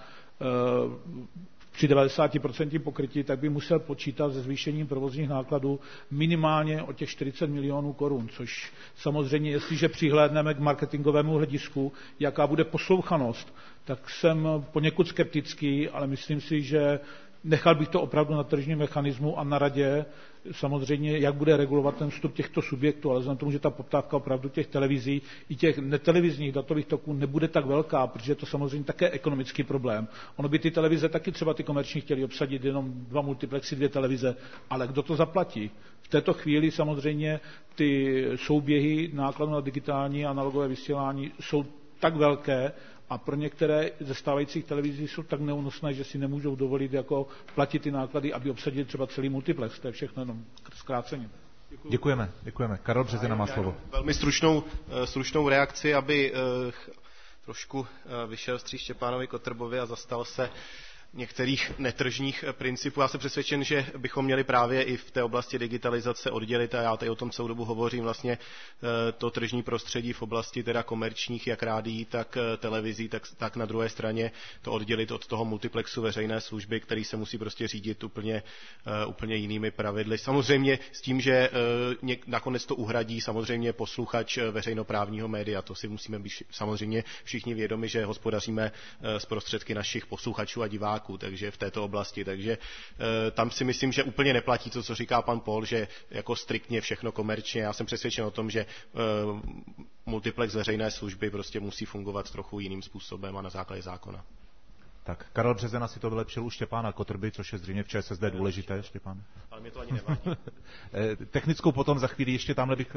při 90% pokrytí, tak by musel počítat se zvýšením provozních nákladů minimálně o těch 40 milionů korun, což samozřejmě, jestliže přihlédneme k marketingovému hledisku, jaká bude poslouchanost, tak jsem poněkud skeptický, ale myslím si, že nechal bych to opravdu na tržním mechanismu a na radě, samozřejmě, jak bude regulovat ten vstup těchto subjektů, ale vzhledem k tomu, že ta poptávka opravdu těch televizí i těch netelevizních datových toků nebude tak velká, protože je to samozřejmě také ekonomický problém. Ono by ty televize taky třeba ty komerční chtěli obsadit jenom 2 multiplexy, 2 televize, ale kdo to zaplatí? V této chvíli samozřejmě ty souběhy nákladů na digitální a analogové vysílání jsou tak velké, a pro některé ze stávajících televizí jsou tak neúnosné, že si nemůžou dovolit jako platit ty náklady, aby obsadili třeba celý multiplex. To je všechno jenom zkráceně. Děkujeme. Karel Březina má slovo. Velmi stručnou reakci, aby trošku vyšel vstříc Štěpánovi Kotrbovi a zastal se některých netržních principů. Já jsem přesvědčen, že bychom měli právě i v té oblasti digitalizace oddělit, a já tady o tom celou dobu hovořím, vlastně to tržní prostředí v oblasti teda komerčních, jak rádií, tak televizí, tak na druhé straně to oddělit od toho multiplexu veřejné služby, který se musí prostě řídit úplně jinými pravidly. Samozřejmě s tím, že nakonec to uhradí samozřejmě posluchač veřejnoprávního média. To si musíme být samozřejmě všichni vědomi, že hospodaříme s prostředky našich posluchačů a diváků, takže v této oblasti. Takže tam si myslím, že úplně neplatí to, co říká pan Paul, že jako striktně všechno komerčně. Já jsem přesvědčen o tom, že multiplex veřejné služby prostě musí fungovat trochu jiným způsobem a na základě zákona. Tak, Karel Březina si to vylepšil u Štěpána Kotrby, což je zřejmě v ČSSD důležité, Štěpán. Ale mě to ani nevadí. Technickou potom za chvíli ještě tamhle bych...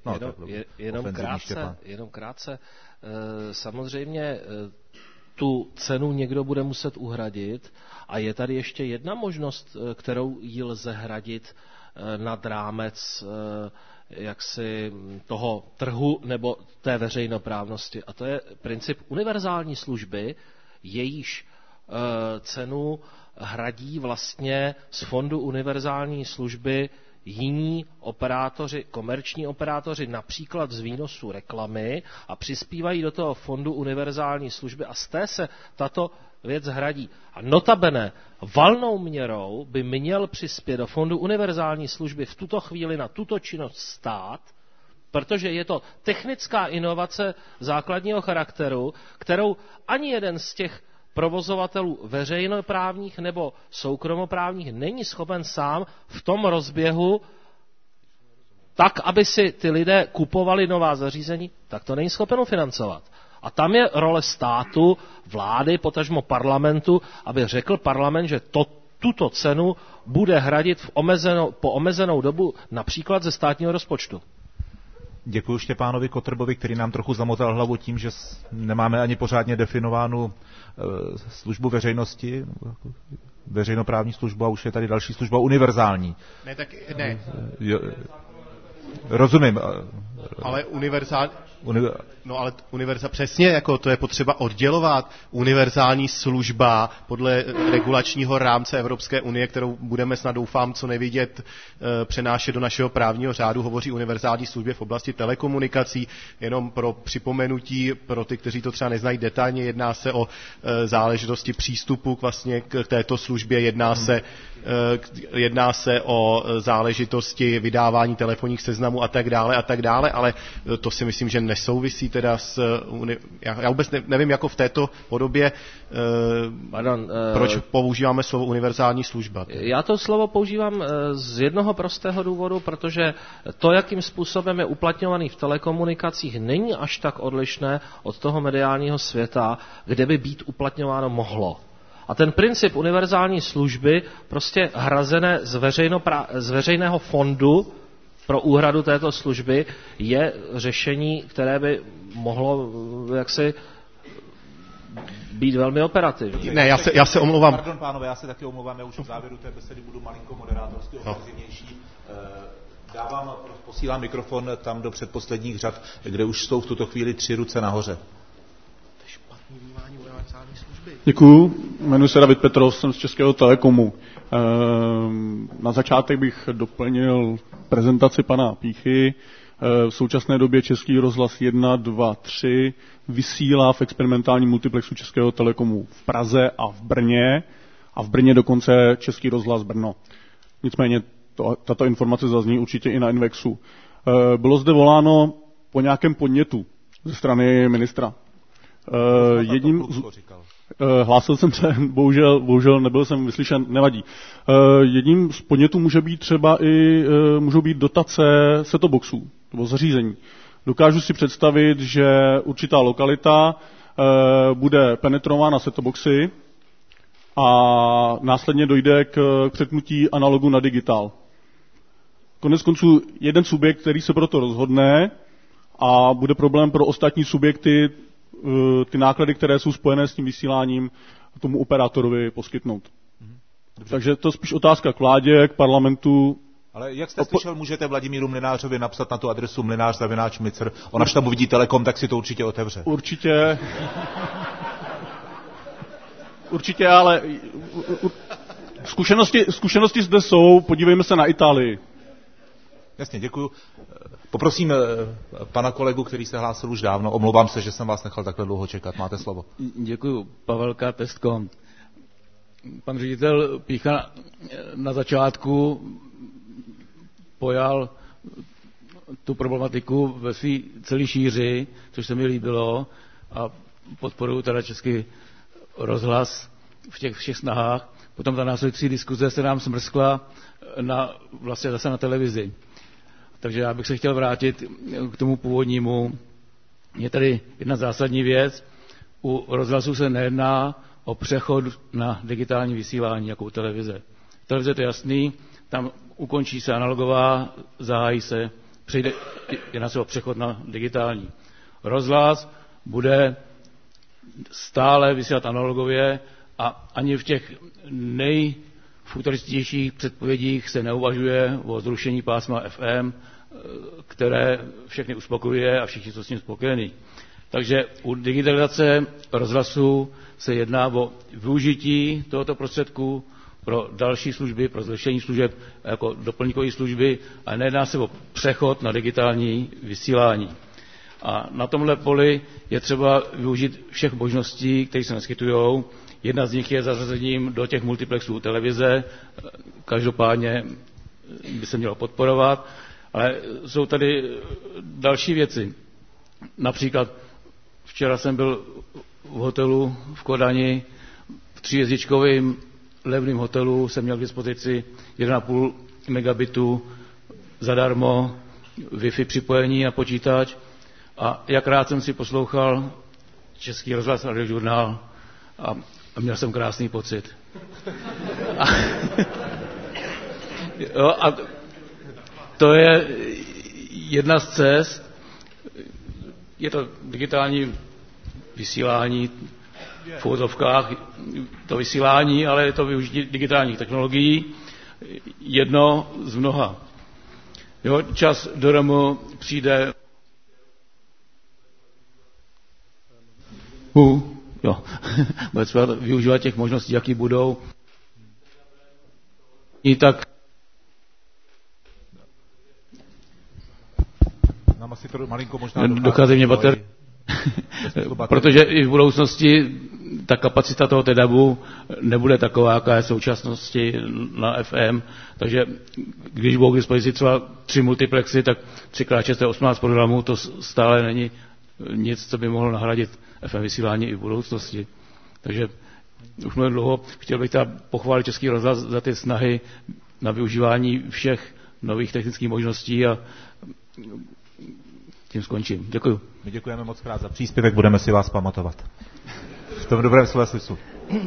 Jenom krátce. Samozřejmě tu cenu někdo bude muset uhradit a je tady ještě jedna možnost, kterou jí lze hradit nad rámec jaksi toho trhu nebo té veřejnoprávnosti. A to je princip univerzální služby, jejíž cenu hradí vlastně z fondu univerzální služby jiní operátoři, komerční operátoři, například z výnosu reklamy a přispívají do toho fondu univerzální služby a z té se tato věc hradí. A notabene valnou měrou by měl přispět do fondu univerzální služby v tuto chvíli na tuto činnost stát, protože je to technická inovace základního charakteru, kterou ani jeden z těch provozovatelů veřejnoprávních nebo soukromoprávních není schopen sám v tom rozběhu tak, aby si ty lidé kupovali nová zařízení, tak to není schopen ufinancovat. A tam je role státu, vlády, potažmo parlamentu, aby řekl parlament, že tuto cenu bude hradit po omezenou dobu například ze státního rozpočtu. Děkuji Štěpánovi Kotrbovi, který nám trochu zamotal hlavu tím, že nemáme ani pořádně definovánu službu veřejnosti, veřejnoprávní službu, a už je tady další služba univerzální. Ne. Rozumím. Ale přesně, jako to je potřeba oddělovat. Univerzální služba podle regulačního rámce Evropské unie, kterou budeme snad doufám co nevidět přenášet do našeho právního řádu, hovoří univerzální službě v oblasti telekomunikací. Jenom pro připomenutí, pro ty, kteří to třeba neznají detailně, jedná se o záležitosti přístupu k této službě, jedná se o záležitosti vydávání telefonních seznamů a tak dále, ale to si myslím, že nesouvisí teda já vůbec nevím, jako v této podobě, proč používáme slovo univerzální služba. Já to slovo používám z jednoho prostého důvodu, protože to, jakým způsobem je uplatňovaný v telekomunikacích, není až tak odlišné od toho mediálního světa, kde by být uplatňováno mohlo. A ten princip univerzální služby, prostě hrazené z veřejného fondu pro úhradu této služby, je řešení, které by mohlo jaksi být velmi operativní. Ne, já se omlouvám. Pardon, pánové, já se taky omlouvám, já už v závěru té besedy budu malinko moderátorsky ofenzivnější. Posílám mikrofon tam do předposledních řad, kde už jsou v tuto chvíli 3 ruce nahoře. Děkuju, jmenuji se David Petrov, jsem z Českého Telekomu. Na začátek bych doplnil prezentaci pana Píchy. V současné době Český rozhlas 1, 2, 3 vysílá v experimentálním multiplexu Českého Telekomu v Praze a v Brně a v Brně dokonce Český rozhlas Brno. Nicméně tato informace zazní určitě i na Invexu. Bylo zde voláno po nějakém podnětu ze strany ministra. Hlásil jsem se, bohužel nebyl jsem vyslyšen, nevadí. Jedním z podnětů můžou být dotace set-top boxů nebo zařízení. Dokážu si představit, že určitá lokalita bude penetrována set-top boxy a následně dojde k přepnutí analogu na digitál. Konec konců jeden subjekt, který se proto rozhodne a bude problém pro ostatní subjekty ty náklady, které jsou spojené s tím vysíláním, tomu operátorovi poskytnout. Dobře. Takže to je spíš otázka k vládě, k parlamentu. Ale jak jste slyšel, můžete Vladimíru Mlynářovi napsat na tu adresu mlynář@micr. On až tam uvidí Telekom, tak si to určitě otevře. Určitě, ale zkušenosti zde jsou, podívejme se na Itálii. Jasně, děkuju. Poprosím pana kolegu, který se hlásil už dávno. Omlouvám se, že jsem vás nechal takhle dlouho čekat. Máte slovo. Děkuju. Pavel K. Pestko. Pan ředitel Pícha na začátku pojal tu problematiku ve své celé šíři, což se mi líbilo, a podporuji teda Český rozhlas v těch všech snahách. Potom ta následující diskuze se nám smrskla vlastně zase na televizi. Takže já bych se chtěl vrátit k tomu původnímu. Je tady jedna zásadní věc. U rozhlasu se nejedná o přechod na digitální vysílání jako u televize. Televize to je jasný, tam ukončí se analogová, zahájí se, jedná se o přechod na digitální. Rozhlas bude stále vysílat analogově a ani v těch nejfuturističtějších předpovědích se neuvažuje o zrušení pásma FM, které všechny uspokojuje a všichni jsou s tím spokojení. Takže u digitalizace rozhlasu se jedná o využití tohoto prostředku pro další služby, pro zlepšení služeb jako doplňkové služby, a nejedná se o přechod na digitální vysílání. A na tomhle poli je třeba využít všech možností, které se naskytují. Jedna z nich je zařazením do těch multiplexů televize, každopádně by se mělo podporovat, ale jsou tady další věci. Například včera jsem byl v hotelu v Kodani, v 3hvězdičkovém levném hotelu jsem měl k dispozici 1,5 megabitu zadarmo, Wi-Fi připojení na počítač, a jak rád jsem si poslouchal Český rozhlas Radiožurnál a měl jsem krásný pocit. A to je jedna z cest. Je to digitální vysílání v uvozovkách, to vysílání, ale je to využití digitálních technologií. Jedno z mnoha. Jo, čas do domu přijde. Jo, bude třeba využívat těch možností, jaký budou. I tak nám asi to malinko možná dochází mě baterie. Protože i v budoucnosti ta kapacita toho TDABu nebude taková, jaká je v současnosti na FM, takže když budou k dispozici třeba 3 multiplexy, tak 3x6 je 18 programů, to stále není nic, co by mohlo nahradit FM vysílání i v budoucnosti. Takže už mluvím dlouho, chtěl bych teda pochválit Český rozhlas za ty snahy na využívání všech nových technických možností a tím skončím. Děkuju. My děkujeme moc krát za příspěvek, budeme si vás pamatovat. V tom dobrém slova smyslu.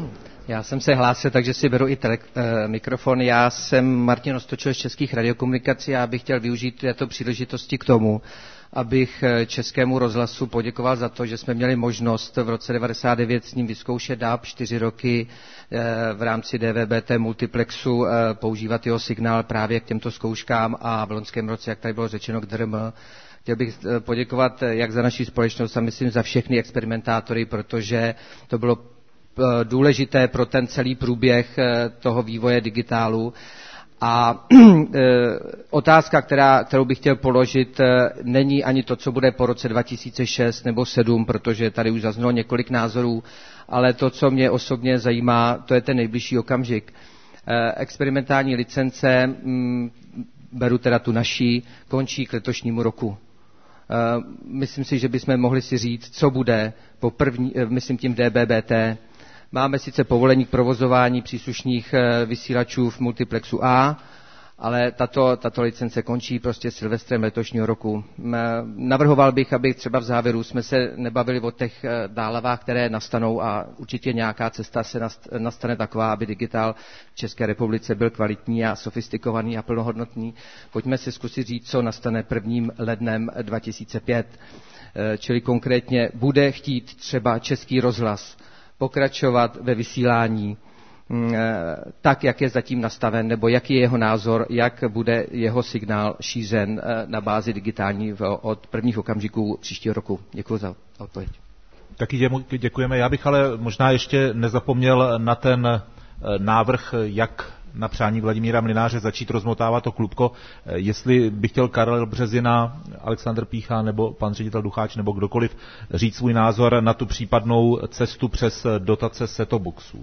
Já jsem se hlásil, takže si beru i mikrofon. Já jsem Martin Ostočil z Českých radiokomunikací a bych chtěl využít této příležitosti k tomu, abych Českému rozhlasu poděkoval za to, že jsme měli možnost v roce 1999 s ním vyzkoušet DAB 4 roky v rámci DVB-T multiplexu používat jeho signál právě k těmto zkouškám a v loňském roce, jak tady bylo řečeno, k DRM. Chtěl bych poděkovat jak za naši společnost a myslím za všechny experimentátory, protože to bylo důležité pro ten celý průběh toho vývoje digitálu. A otázka, kterou bych chtěl položit, není ani to, co bude po roce 2006 nebo 2007, protože tady už zaznělo několik názorů, ale to, co mě osobně zajímá, to je ten nejbližší okamžik. Experimentální licence, beru teda tu naší, končí k letošnímu roku. Myslím si, že bychom mohli si říct, co bude po myslím tím DBBT. Máme sice povolení k provozování příslušných vysílačů v multiplexu A, ale tato licence končí prostě Silvestrem letošního roku. Navrhoval bych, aby třeba v závěru jsme se nebavili o těch dálavách, které nastanou a určitě nějaká cesta se nastane taková, aby digitál v České republice byl kvalitní a sofistikovaný a plnohodnotný. Pojďme si zkusit říct, co nastane 1. lednem 2005. Čili konkrétně bude chtít třeba Český rozhlas pokračovat ve vysílání tak, jak je zatím nastaven, nebo jaký je jeho názor, jak bude jeho signál šířen na bázi digitální od prvních okamžiků příštího roku. Děkuji za odpověď. Taky děkujeme. Já bych ale možná ještě nezapomněl na ten návrh, jak na přání Vladimíra Mlynáře začít rozmotávat to klubko. Jestli by chtěl Karel Březina, Alexandr Pícha nebo pan ředitel Ducháč nebo kdokoliv říct svůj názor na tu případnou cestu přes dotace setoboxů.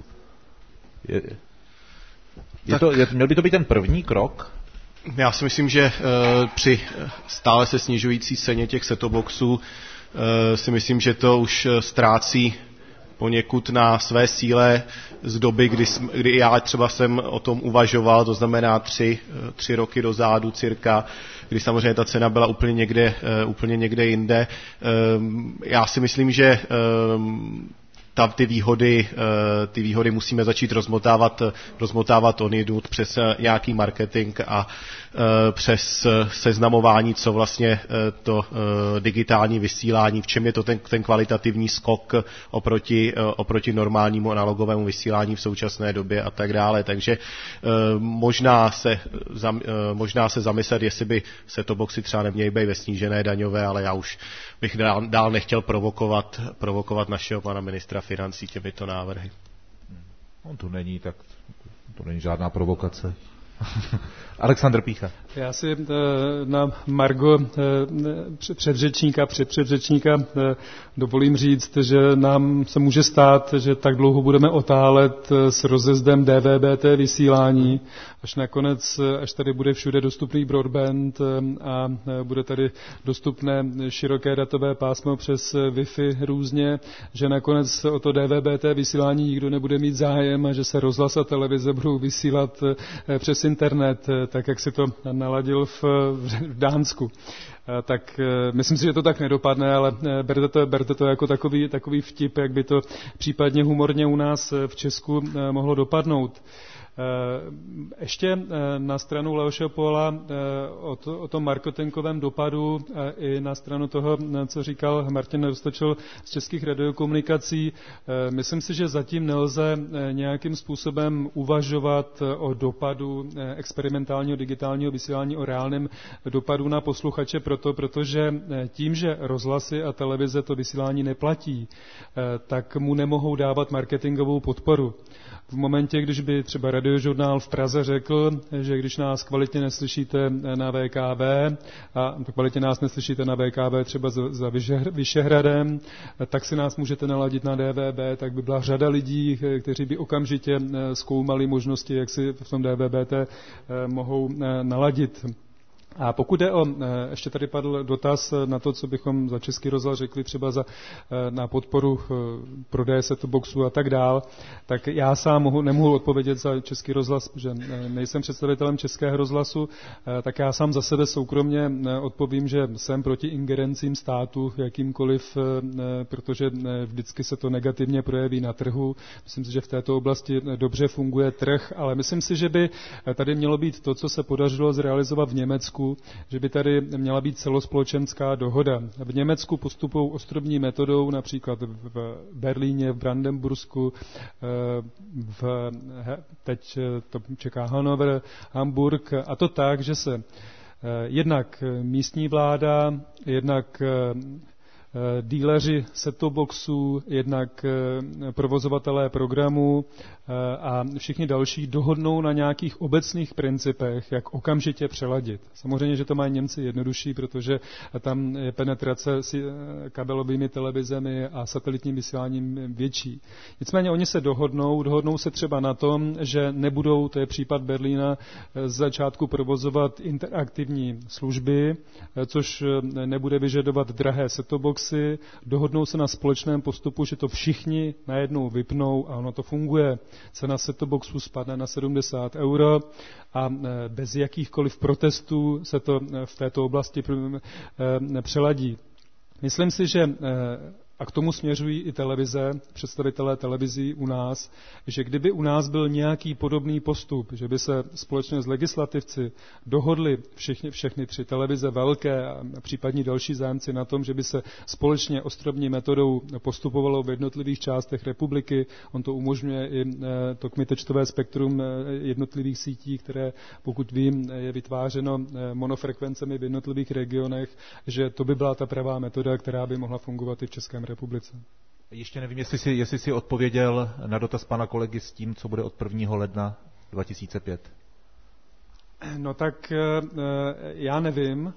Měl by to být ten první krok? Já si myslím, že při stále se snižující ceně těch setoboxů si myslím, že to už ztrácí poněkud na své síle z doby, kdy já třeba jsem o tom uvažoval, to znamená 3 roky dozadu cirka, kdy samozřejmě ta cena byla úplně někde jinde. Já si myslím, že ty výhody musíme začít rozmotávat onidut přes nějaký marketing a přes seznamování, co vlastně to digitální vysílání, v čem je to ten kvalitativní skok oproti normálnímu analogovému vysílání v současné době a tak dále. Takže možná se zamyslet, jestli by setoboxy třeba neměly být ve snížené daňové, ale já už bych dál nechtěl provokovat našeho pana ministra financí těmito návrhy. On tu není, tak to není žádná provokace. Alexandr Pícha. Já si na margo předřečníka dovolím říct, že nám se může stát, že tak dlouho budeme otálet s rozezdem DVB-T vysílání, až tady bude všude dostupný broadband a bude tady dostupné široké datové pásmo přes Wi-Fi různě, že nakonec o to DVB-T vysílání nikdo nebude mít zájem a že se rozhlas a televize budou vysílat přes internet, tak jak si to naladil v Dánsku. Tak myslím si, že to tak nedopadne, ale berte to jako takový vtip, jak by to případně humorně u nás v Česku mohlo dopadnout. Ještě na stranu Leoše Póla o tom marketingovém dopadu i na stranu toho, co říkal Martin Roztočil z Českých radiokomunikací. Myslím si, že zatím nelze nějakým způsobem uvažovat o dopadu experimentálního digitálního vysílání, o reálném dopadu na posluchače, protože tím, že rozhlasy a televize to vysílání neplatí, tak mu nemohou dávat marketingovou podporu. V momentě, když by třeba Radiožurnál v Praze řekl, že když nás kvalitně neslyšíte na VKV a kvalitně nás neslyšíte na VKV třeba za Vyšehradem, tak si nás můžete naladit na DVB, tak by byla řada lidí, kteří by okamžitě zkoumali možnosti, jak si v tom DVB-T mohou naladit. A pokud jde o, ještě tady padl dotaz na to, co bychom za Český rozhlas řekli třeba na podporu prodeje set-top boxů a tak dál, tak já sám nemohu odpovědět za Český rozhlas, protože nejsem představitelem Českého rozhlasu, tak já sám za sebe soukromně odpovím, že jsem proti ingerencím státu jakýmkoliv, protože vždycky se to negativně projeví na trhu. Myslím si, že v této oblasti dobře funguje trh, ale myslím si, že by tady mělo být to, co se podařilo zrealizovat v Německu, že by tady měla být celospolečenská dohoda. V Německu postupují ostrobní metodou, například v Berlíně, v Brandenbursku, teď to čeká Hannover, Hamburg, a to tak, že se jednak místní vláda, jednak díleři set-top boxů, jednak provozovatelé programů a všichni další dohodnou na nějakých obecných principech, jak okamžitě přeladit. Samozřejmě, že to mají Němci jednodušší, protože tam je penetrace s kabelovými televizemi a satelitním vysíláním větší. Nicméně oni se dohodnou se třeba na tom, že nebudou, to je případ Berlína, z začátku provozovat interaktivní služby, což nebude vyžadovat drahé set-top boxy, dohodnou se na společném postupu, že to všichni najednou vypnou a ono to funguje. Cena set-top boxu spadne na 70 € a bez jakýchkoliv protestů se to v této oblasti přeladí. Myslím si, že a k tomu směřují i televize, představitelé televizí u nás, že kdyby u nás byl nějaký podobný postup, že by se společně s legislativci dohodli všechny tři televize velké a případní další zájemci na tom, že by se společně ostrobní metodou postupovalo v jednotlivých částech republiky. On to umožňuje i to kmitečtové spektrum jednotlivých sítí, které, pokud vím, je vytvářeno monofrekvencemi v jednotlivých regionech, že to by byla ta pravá metoda, která by mohla fungovat i v Českém republice. Ještě nevím, jestli si odpověděl na dotaz pana kolegy s tím, co bude od 1. ledna 2005. No tak já nevím,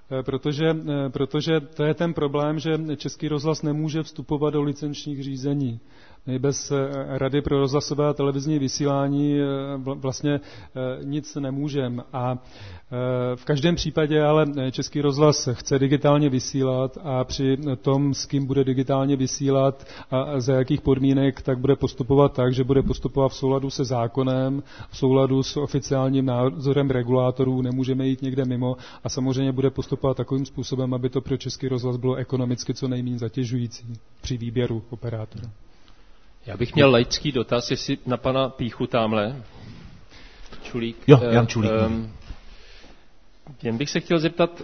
protože to je ten problém, že Český rozhlas nemůže vstupovat do licenčních řízení. My bez Rady pro rozhlasové a televizní vysílání vlastně nic nemůžeme. A v každém případě ale Český rozhlas chce digitálně vysílat a při tom, s kým bude digitálně vysílat a za jakých podmínek, tak bude postupovat tak, že bude postupovat v souladu se zákonem, v souladu s oficiálním názorem regulátorů, nemůžeme jít někde mimo a samozřejmě bude postupovat takovým způsobem, aby to pro Český rozhlas bylo ekonomicky co nejméně zatěžující při výběru operátora. Já bych měl laický dotaz, jestli na pana Píchu tamhle. Čulík. Jo, Jan Čulík. Jen bych se chtěl zeptat,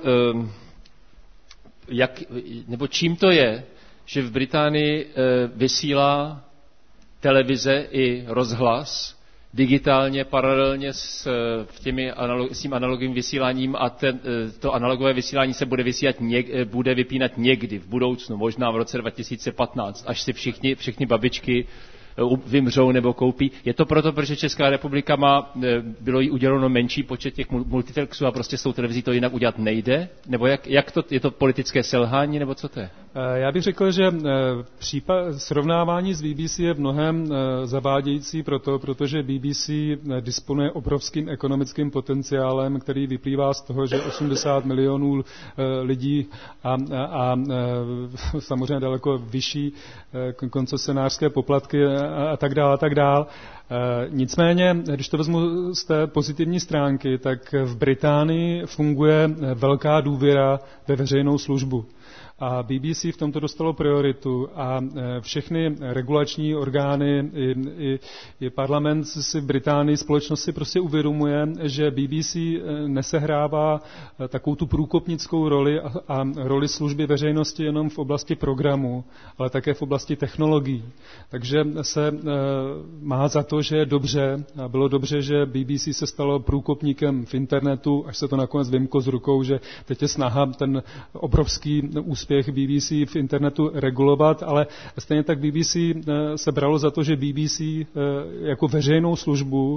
nebo čím to je, že v Británii vysílá televize i rozhlas digitálně, paralelně s tím analogovým vysíláním a to analogové vysílání se bude vypínat někdy v budoucnu, možná v roce 2015, až si všichni babičky vymřou nebo koupí. Je to proto, protože Česká republika bylo jí uděleno menší počet těch multiplexů a prostě s tou televizí to jinak udělat nejde? Nebo jak to, je to politické selhání, nebo co to je? Já bych řekl, že srovnávání s BBC je v mnohem zavádějící protože BBC disponuje obrovským ekonomickým potenciálem, který vyplývá z toho, že 80 milionů lidí a samozřejmě daleko vyšší koncesionářské poplatky a tak dál. Nicméně, když to vezmu z té pozitivní stránky, tak v Británii funguje velká důvěra ve veřejnou službu. A BBC v tomto dostalo prioritu a všechny regulační orgány i parlament si v Británii, společnost si prostě uvědomuje, že BBC nesehrává takovou tu průkopnickou roli a roli služby veřejnosti jenom v oblasti programu, ale také v oblasti technologií. Takže se má za to, že je dobře a bylo dobře, že BBC se stalo průkopníkem v internetu, až se to nakonec vymklo z rukou, že teď je snaha ten obrovský úspěch BBC v internetu regulovat, ale stejně tak BBC se bralo za to, že BBC jako veřejnou službu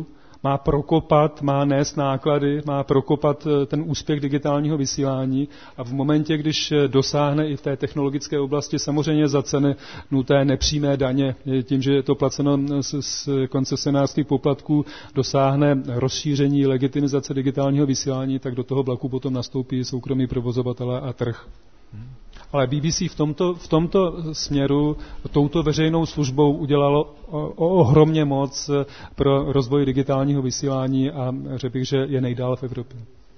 má prokopat, má nést náklady, má prokopat ten úspěch digitálního vysílání a v momentě, když dosáhne i v té technologické oblasti samozřejmě za ceny nuté nepřímé daně, tím, že je to placeno z koncesionářských poplatků, dosáhne rozšíření legitimizace digitálního vysílání, tak do toho vlaku potom nastoupí soukromí provozovatelé a trh. Ale BBC v tomto směru touto veřejnou službou udělalo ohromně moc pro rozvoj digitálního vysílání a řekl bych, že je nejdál v Evropě.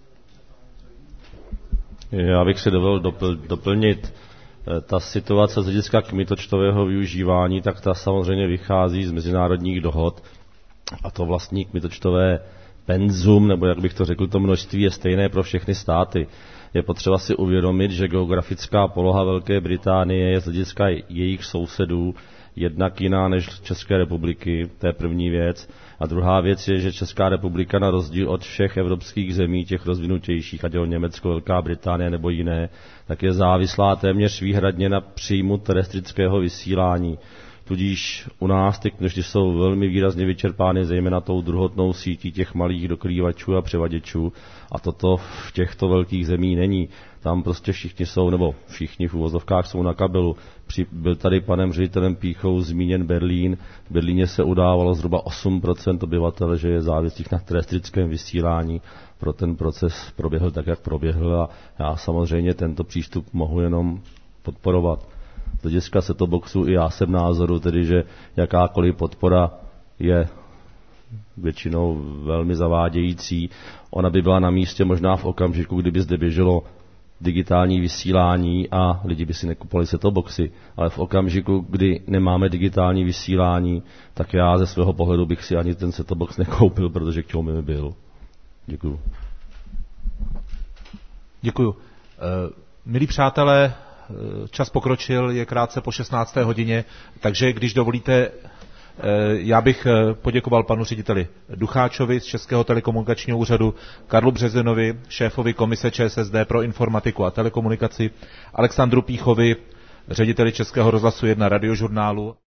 Já bych si dovolil doplnit. Ta situace z hlediska kmitočtového využívání, tak ta samozřejmě vychází z mezinárodních dohod a to vlastní kmitočtové penzum, nebo jak bych to řekl, to množství je stejné pro všechny státy. Je potřeba si uvědomit, že geografická poloha Velké Británie je z hlediska jejich sousedů jednak jiná než České republiky, to je první věc. A druhá věc je, že Česká republika na rozdíl od všech evropských zemí, těch rozvinutějších, ať je o Německo, Velká Británie nebo jiné, tak je závislá téměř výhradně na příjmu terestrického vysílání. Tudíž u nás ty kmitočty jsou velmi výrazně vyčerpány, zejména tou druhotnou sítí těch malých dokrývačů a převaděčů. A toto v těchto velkých zemí není. Tam prostě všichni jsou, nebo všichni v uvozovkách jsou na kabelu. Byl tady panem ředitelem Píchou zmíněn Berlín. V Berlíně se udávalo zhruba 8% obyvatel, že je závislých na terestrickém vysílání. Pro ten proces proběhl tak, jak proběhl a já samozřejmě tento přístup mohu jenom podporovat. Z hlediska set-top-boxu i já jsem názoru, tedy že jakákoliv podpora je většinou velmi zavádějící. Ona by byla na místě možná v okamžiku, kdyby zde běželo digitální vysílání a lidi by si nekupovali set-top-boxy. Ale v okamžiku, kdy nemáme digitální vysílání, tak já ze svého pohledu bych si ani ten set-top-box nekoupil, protože k čemu by mi byl. Děkuju. Děkuju. Milí přátelé, čas pokročil, je krátce po 16. hodině, takže když dovolíte, já bych poděkoval panu řediteli Ducháčovi z Českého telekomunikačního úřadu, Karlu Březinovi, šéfovi komise ČSSD pro informatiku a telekomunikaci, Alexandru Píchovi, řediteli Českého rozhlasu 1 radiožurnálu.